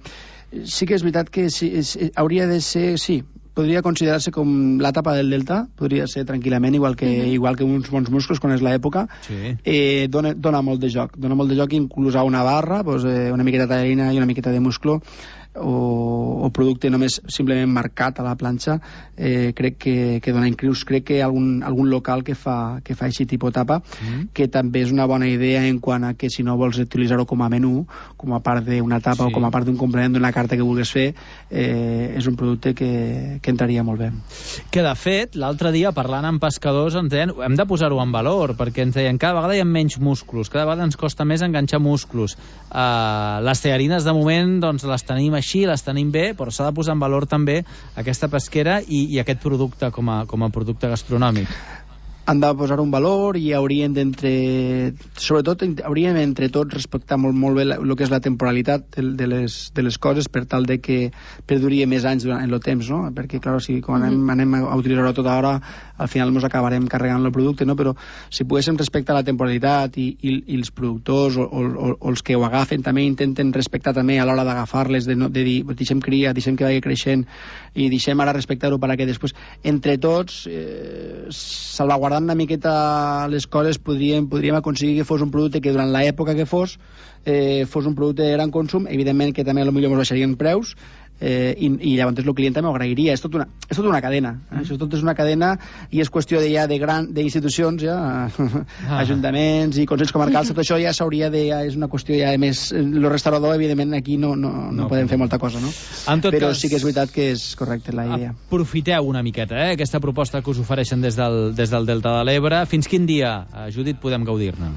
hauria de ser, podria considerar-se com la tapa del Delta, podria ser tranquil·lament, igual que uns bons musclos quan és l'època. Dona molt de joc, inclús a una barra, una miqueta de tallarina i una miqueta de musclo, o producte només simplement marcat a la planxa, crec que dona inclús, crec que algun local que fa així tipus tapa, que també és una bona idea en quant a que si no vols utilitzar-ho com a menú, com a part d'una tapa o com a part d'un complement d'una carta que vulguis fer, és un producte que entraria molt bé. Que de fet, l'altre dia parlant amb pescadors ens deien, hem de posar-ho en valor, perquè ens deien cada vegada hi ha menys músculos, cada vegada ens costa més enganxar músculos. Les tallarines de moment doncs les tenim així, les tenim bé, però s'ha de posar en valor també aquesta pesquera i aquest producte com a producte gastronòmic. Han de posar un valor i hauríem sobretot hauríem entre tots respectar molt bé el que és la temporalitat de les coses, per tal de que perduria més anys en el temps, no? Perquè clar, si anem a utilitzar-ho tota hora, al final ens acabarem carregant el producte, no? Però si poguéssim respectar la temporalitat i els productors o els que ho agafen també intenten respectar també a l'hora d'agafar-les, de dir, deixem cria, deixem que vagi creixent i deixem ara respectar-ho perquè després, entre tots, salvaguardant una miqueta les coses, podríem aconseguir que fos un producte que durant l'època que fos un producte de gran consum, evidentment que també potser ens baixarien preus, i llavors el client també ho agrairia. És tot una cadena, això tot és una cadena i és qüestió d'institucions, ajuntaments i consells comarcals, tot això ja s'hauria de, és una qüestió ja més, el restaurador evidentment aquí no podem fer molta cosa, no? Però sí que és veritat que és correcte la idea. Aprofiteu una miqueta aquesta proposta que us ofereixen des del Delta de l'Ebre. Fins quin dia, Judit, podem gaudir-ne?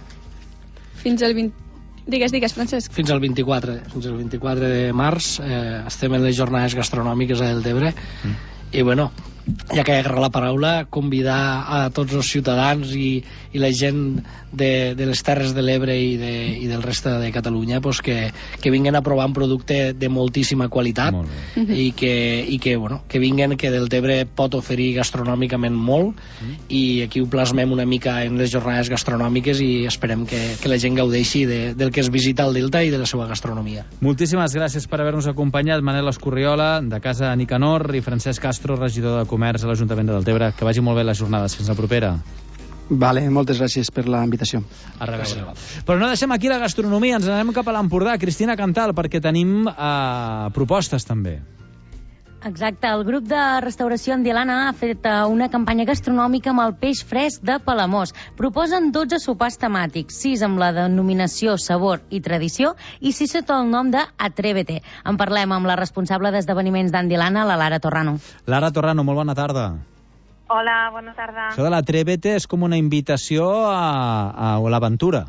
Fins el 20... Digues, Francesc. Fins al 24 de març estem en les jornades gastronòmiques a Deltebre i bueno, ja que agarra la paraula, convidar a tots els ciutadans i la gent de les Terres de l'Ebre i del reste de Catalunya pues que vinguen a provar un producte de moltíssima qualitat i que vinguen, que Deltebre pot oferir gastronòmicament molt i aquí ho plasmem una mica en les jornades gastronòmiques i esperem que la gent gaudeixi del que es visita al Delta i de la seva gastronomia. Moltíssimes gràcies per haver-nos acompanyat, Manel Escorriola, de Casa Nicanor, i Francesc Castro, regidor de Comerç a l'Ajuntament de Deltebre. Que vagi molt bé les jornades. Fins la propera. Vale, moltes gràcies per la invitació. A reveure. Però no deixem aquí la gastronomia, ens anem cap a l'Empordà. Cristina Cantal, perquè tenim propostes també. Exacte, el grup de restauració Andilana ha fet una campanya gastronòmica amb el peix fresc de Palamós. Proposen 12 sopars temàtics, 6 amb la denominació Sabor i Tradició i 6 sota el nom de Atrévete. En parlem amb la responsable d'esdeveniments d'Andilana, la Lara Torrano. Lara Torrano, molt bona tarda. Hola, bona tarda. Això de l'Atrévete és com una invitació a l'aventura.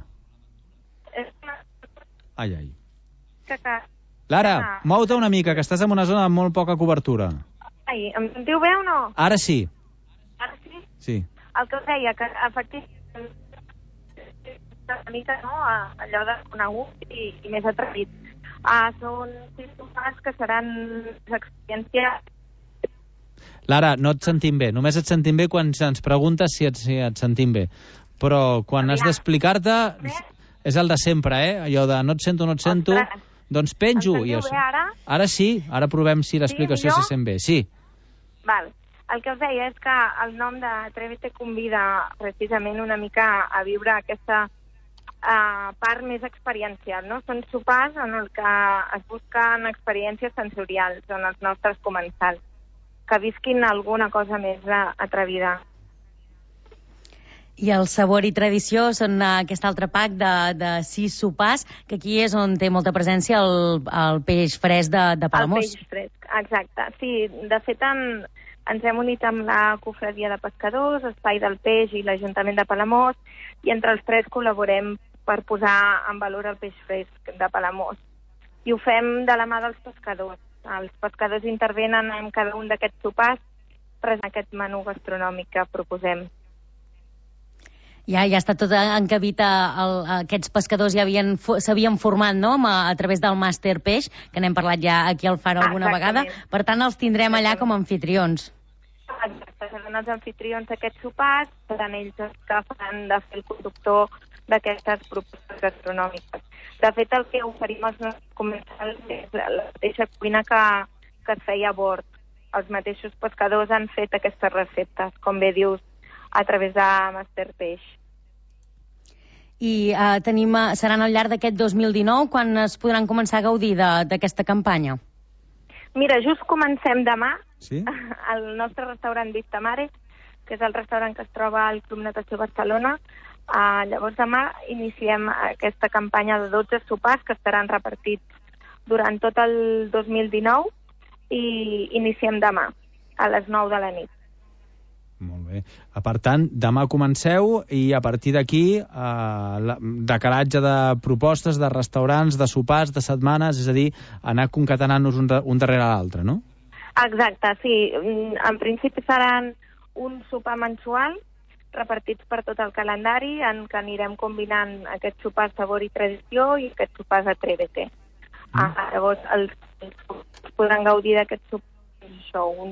Ai. Lara, mou-te una mica, que estàs en una zona amb molt poca cobertura. Ai, em sentiu bé o no? Ara sí. Ara sí? Sí. El que us deia, que efectivament una mica, no?, allò de conegut i més atrevit. Són 6 sopars que seran experiències. Lara, no et sentim bé. Només et sentim bé quan ens preguntes si et sentim bé. Però quan has d'explicar-te és el de sempre, Allò de no et sento. Ostres. Doncs penjo. Em sentiu bé ara? Ara sí, ara provem si l'explicació se sent bé. Sí. Val. El que us deia és que el nom d'Atrévete convida precisament una mica a viure aquesta part més experiencial, no? Són sopars en el que es busquen experiències sensorials en els nostres comensals, que visquin alguna cosa més atrevida. I el Sabor i Tradició són aquest altre pack de 6 sopars, que aquí és on té molta presència el peix fresc de Palamós. El peix fresc, exacte. Sí, de fet ens hem unit amb la Cofradia de Pescadors, Espai del Peix i l'Ajuntament de Palamós, i entre els tres col·laborem per posar en valor el peix fresc de Palamós. I ho fem de la mà dels pescadors. Els pescadors intervenen en cada un d'aquests sopars per aquest menú gastronòmic que proposem. Ja està tot encabit, aquests pescadors ja s'havien format, no?, a través del Màster Peix, que n'hem parlat ja aquí al Faro alguna vegada, per tant els tindrem allà com a anfitrions. Exacte, seran els anfitrions d'aquests sopars, seran ells els que faran de fer el conductor d'aquestes propostes gastronòmiques. De fet, el que oferim als nostres comensals és la mateixa cuina que es feia a bord. Els mateixos pescadors han fet aquestes receptes, com bé dius, a través de Màster Peix. I seran al llarg d'aquest 2019 quan es podran començar a gaudir d'aquesta campanya? Mira, just comencem demà sí? al nostre restaurant Vista Mare, que és el restaurant que es troba al Club Natació Barcelona. Llavors demà iniciem aquesta campanya de 12 sopars que estaran repartits durant tot el 2019 i iniciem demà a les 9 de la nit. Molt bé. Per tant, demà comenceu i a partir d'aquí decalatge de propostes, de restaurants, de sopars, de setmanes, és a dir, anar concatenant-nos un darrere l'altre, no? Exacte, sí. En principi seran un sopar mensual repartits per tot el calendari en què anirem combinant aquest sopar Sabor i Tradició i aquest sopar Atrévete. Llavors, els podran gaudir d'aquest sopar,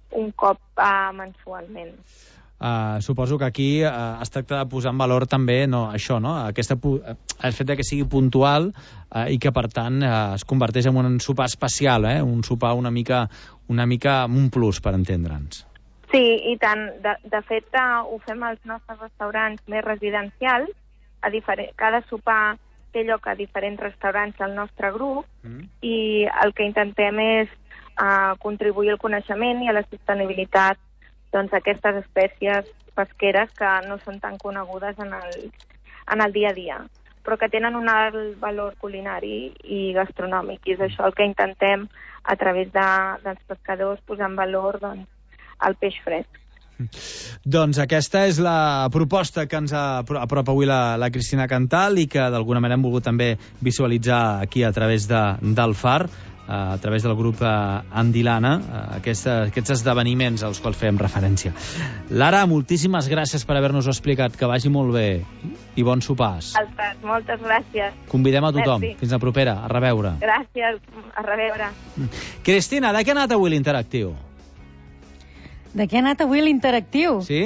un cop mensualment. Suposo que aquí es tracta de posar en valor també això, no? El fet que sigui puntual i que, per tant, es converteix en un sopar especial, un sopar una mica amb un plus, per entendre'ns. Sí, i tant. De fet, ho fem als nostres restaurants més residencials. Cada sopar té lloc a diferents restaurants del nostre grup i el que intentem és contribuir al coneixement i a la sostenibilitat d'aquestes espècies pesqueres que no són tan conegudes en el dia a dia, però que tenen un alt valor culinari i gastronòmic, i és això el que intentem a través dels pescadors, posar en valor el peix fresc. Doncs aquesta és la proposta que ens apropa avui la Cristina Cantal i que d'alguna manera hem volgut també visualitzar aquí a través del Far, a través del grup Andilana, aquests esdeveniments als quals fem referència. Lara, moltíssimes gràcies per haver-nos explicat, que vagi molt bé i bons sopars. Moltes gràcies. Convidem a tothom. Merci. Fins la propera. A reveure. Gràcies. A reveure. Cristina, de què ha anat avui l'interactiu? De què ha anat avui l'interactiu? Sí?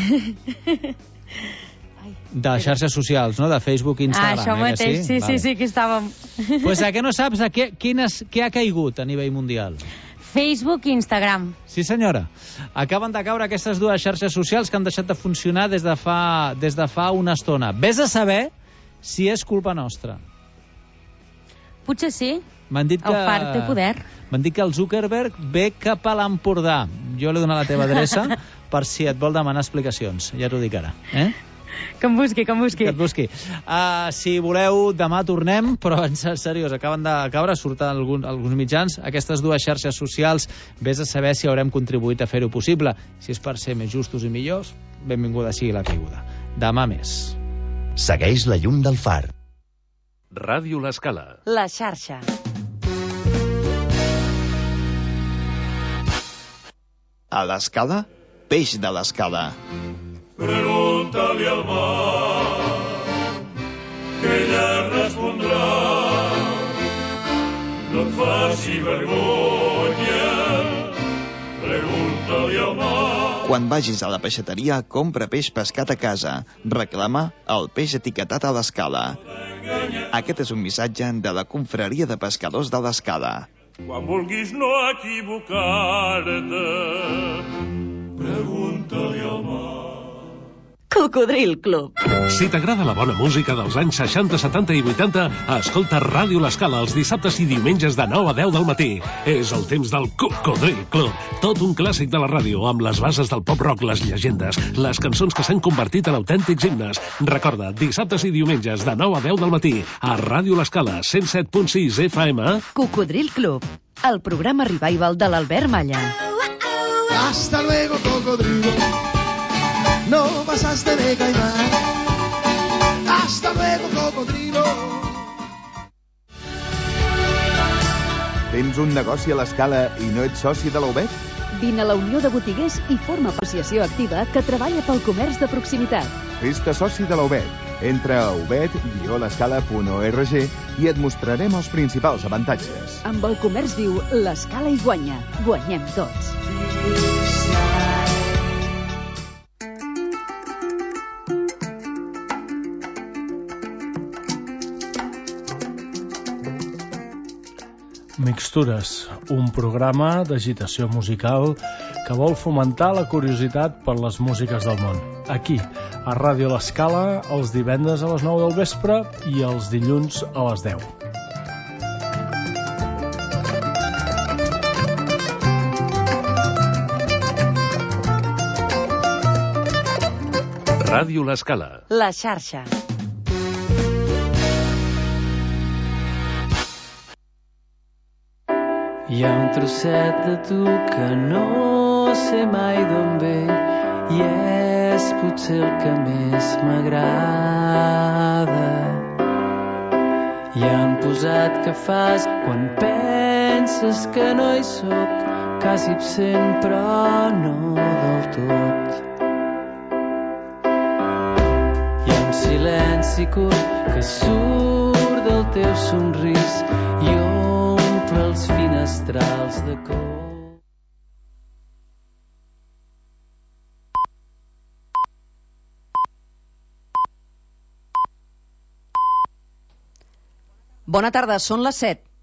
De xarxes socials, no? De Facebook i Instagram. Això mateix, sí, vale. Sí, que estàvem. Pues a què no saps què ha caigut a nivell mundial? Facebook i Instagram. Sí, senyora. Acaben de caure aquestes dues xarxes socials que han deixat de funcionar des de fa una estona. Ves a saber si és culpa nostra. Potser sí. M'han dit que el Far té poder. M'han dit que el Zuckerberg ve cap a l'Empordà. Jo li he donat la teva adreça per si et vol demanar explicacions. Ja t'ho dic ara. Que em busqui. Que et busqui. Si voleu, demà tornem, però en seriós, acaben de caure, surten alguns mitjans, aquestes dues xarxes socials, vés a saber si haurem contribuït a fer-ho possible. Si és per ser més justos i millors, benvinguda sigui la caiguda. Demà més. Segueix la llum del Far. Ràdio L'Escala. La xarxa. A l'Escala, peix de l'Escala. Pregúntale al mar, que ella respondrà. No et faci vergonya, pregúntale al mar. Quan vagis a la peixateria, compra peix pescat a casa. Reclama el peix etiquetat a l'Escala. Aquest és un missatge de la Confraria de Pescadors de l'Escala. Quan vulguis no equivocar-te, pregunta-li al mar. Cocodril Club. Si t'agrada la bona música dels anys 60, 70 i 80, escolta Ràdio L'Escala els dissabtes i diumenges de 9 a 10 del matí. És el temps del Cocodril Club. Tot un clàssic de la ràdio, amb les bases del pop-rock, les llegendes, les cançons que s'han convertit en autèntics himnes. Recorda, dissabtes i diumenges de 9 a 10 del matí, a Ràdio L'Escala, 107.6 FM. Cocodril Club, el programa revival de l'Albert Malla. Hasta luego, cocodrilo. No pasaste de caimán. Hasta luego, cocodrilo. Tens un negoci a l'Escala i no ets soci de la UBET? Vine a la Unió de Botiguers i forma associació activa que treballa pel comerç de proximitat. Fes-te soci de la UBET. Entra a ubet-l'escala.org i et mostrarem els principals avantatges. Amb el comerç viu, l'Escala hi guanya. Guanyem tots. Mixtures, un programa d'agitació musical que vol fomentar la curiositat per les músiques del món. Aquí, a Ràdio L'Escala, els divendres a les 9 del vespre i els dilluns a les 10. Ràdio L'Escala. La xarxa. Hi ha un trosset de tu que no sé mai d'on ve i és potser el que més m'agrada. Hi han posat que fas quan penses que no hi soc, quasi absent però no del tot. Hi ha un silenci curt que surt del teu somrís i omple els finestrals de cor. Bona tarda, són les 7.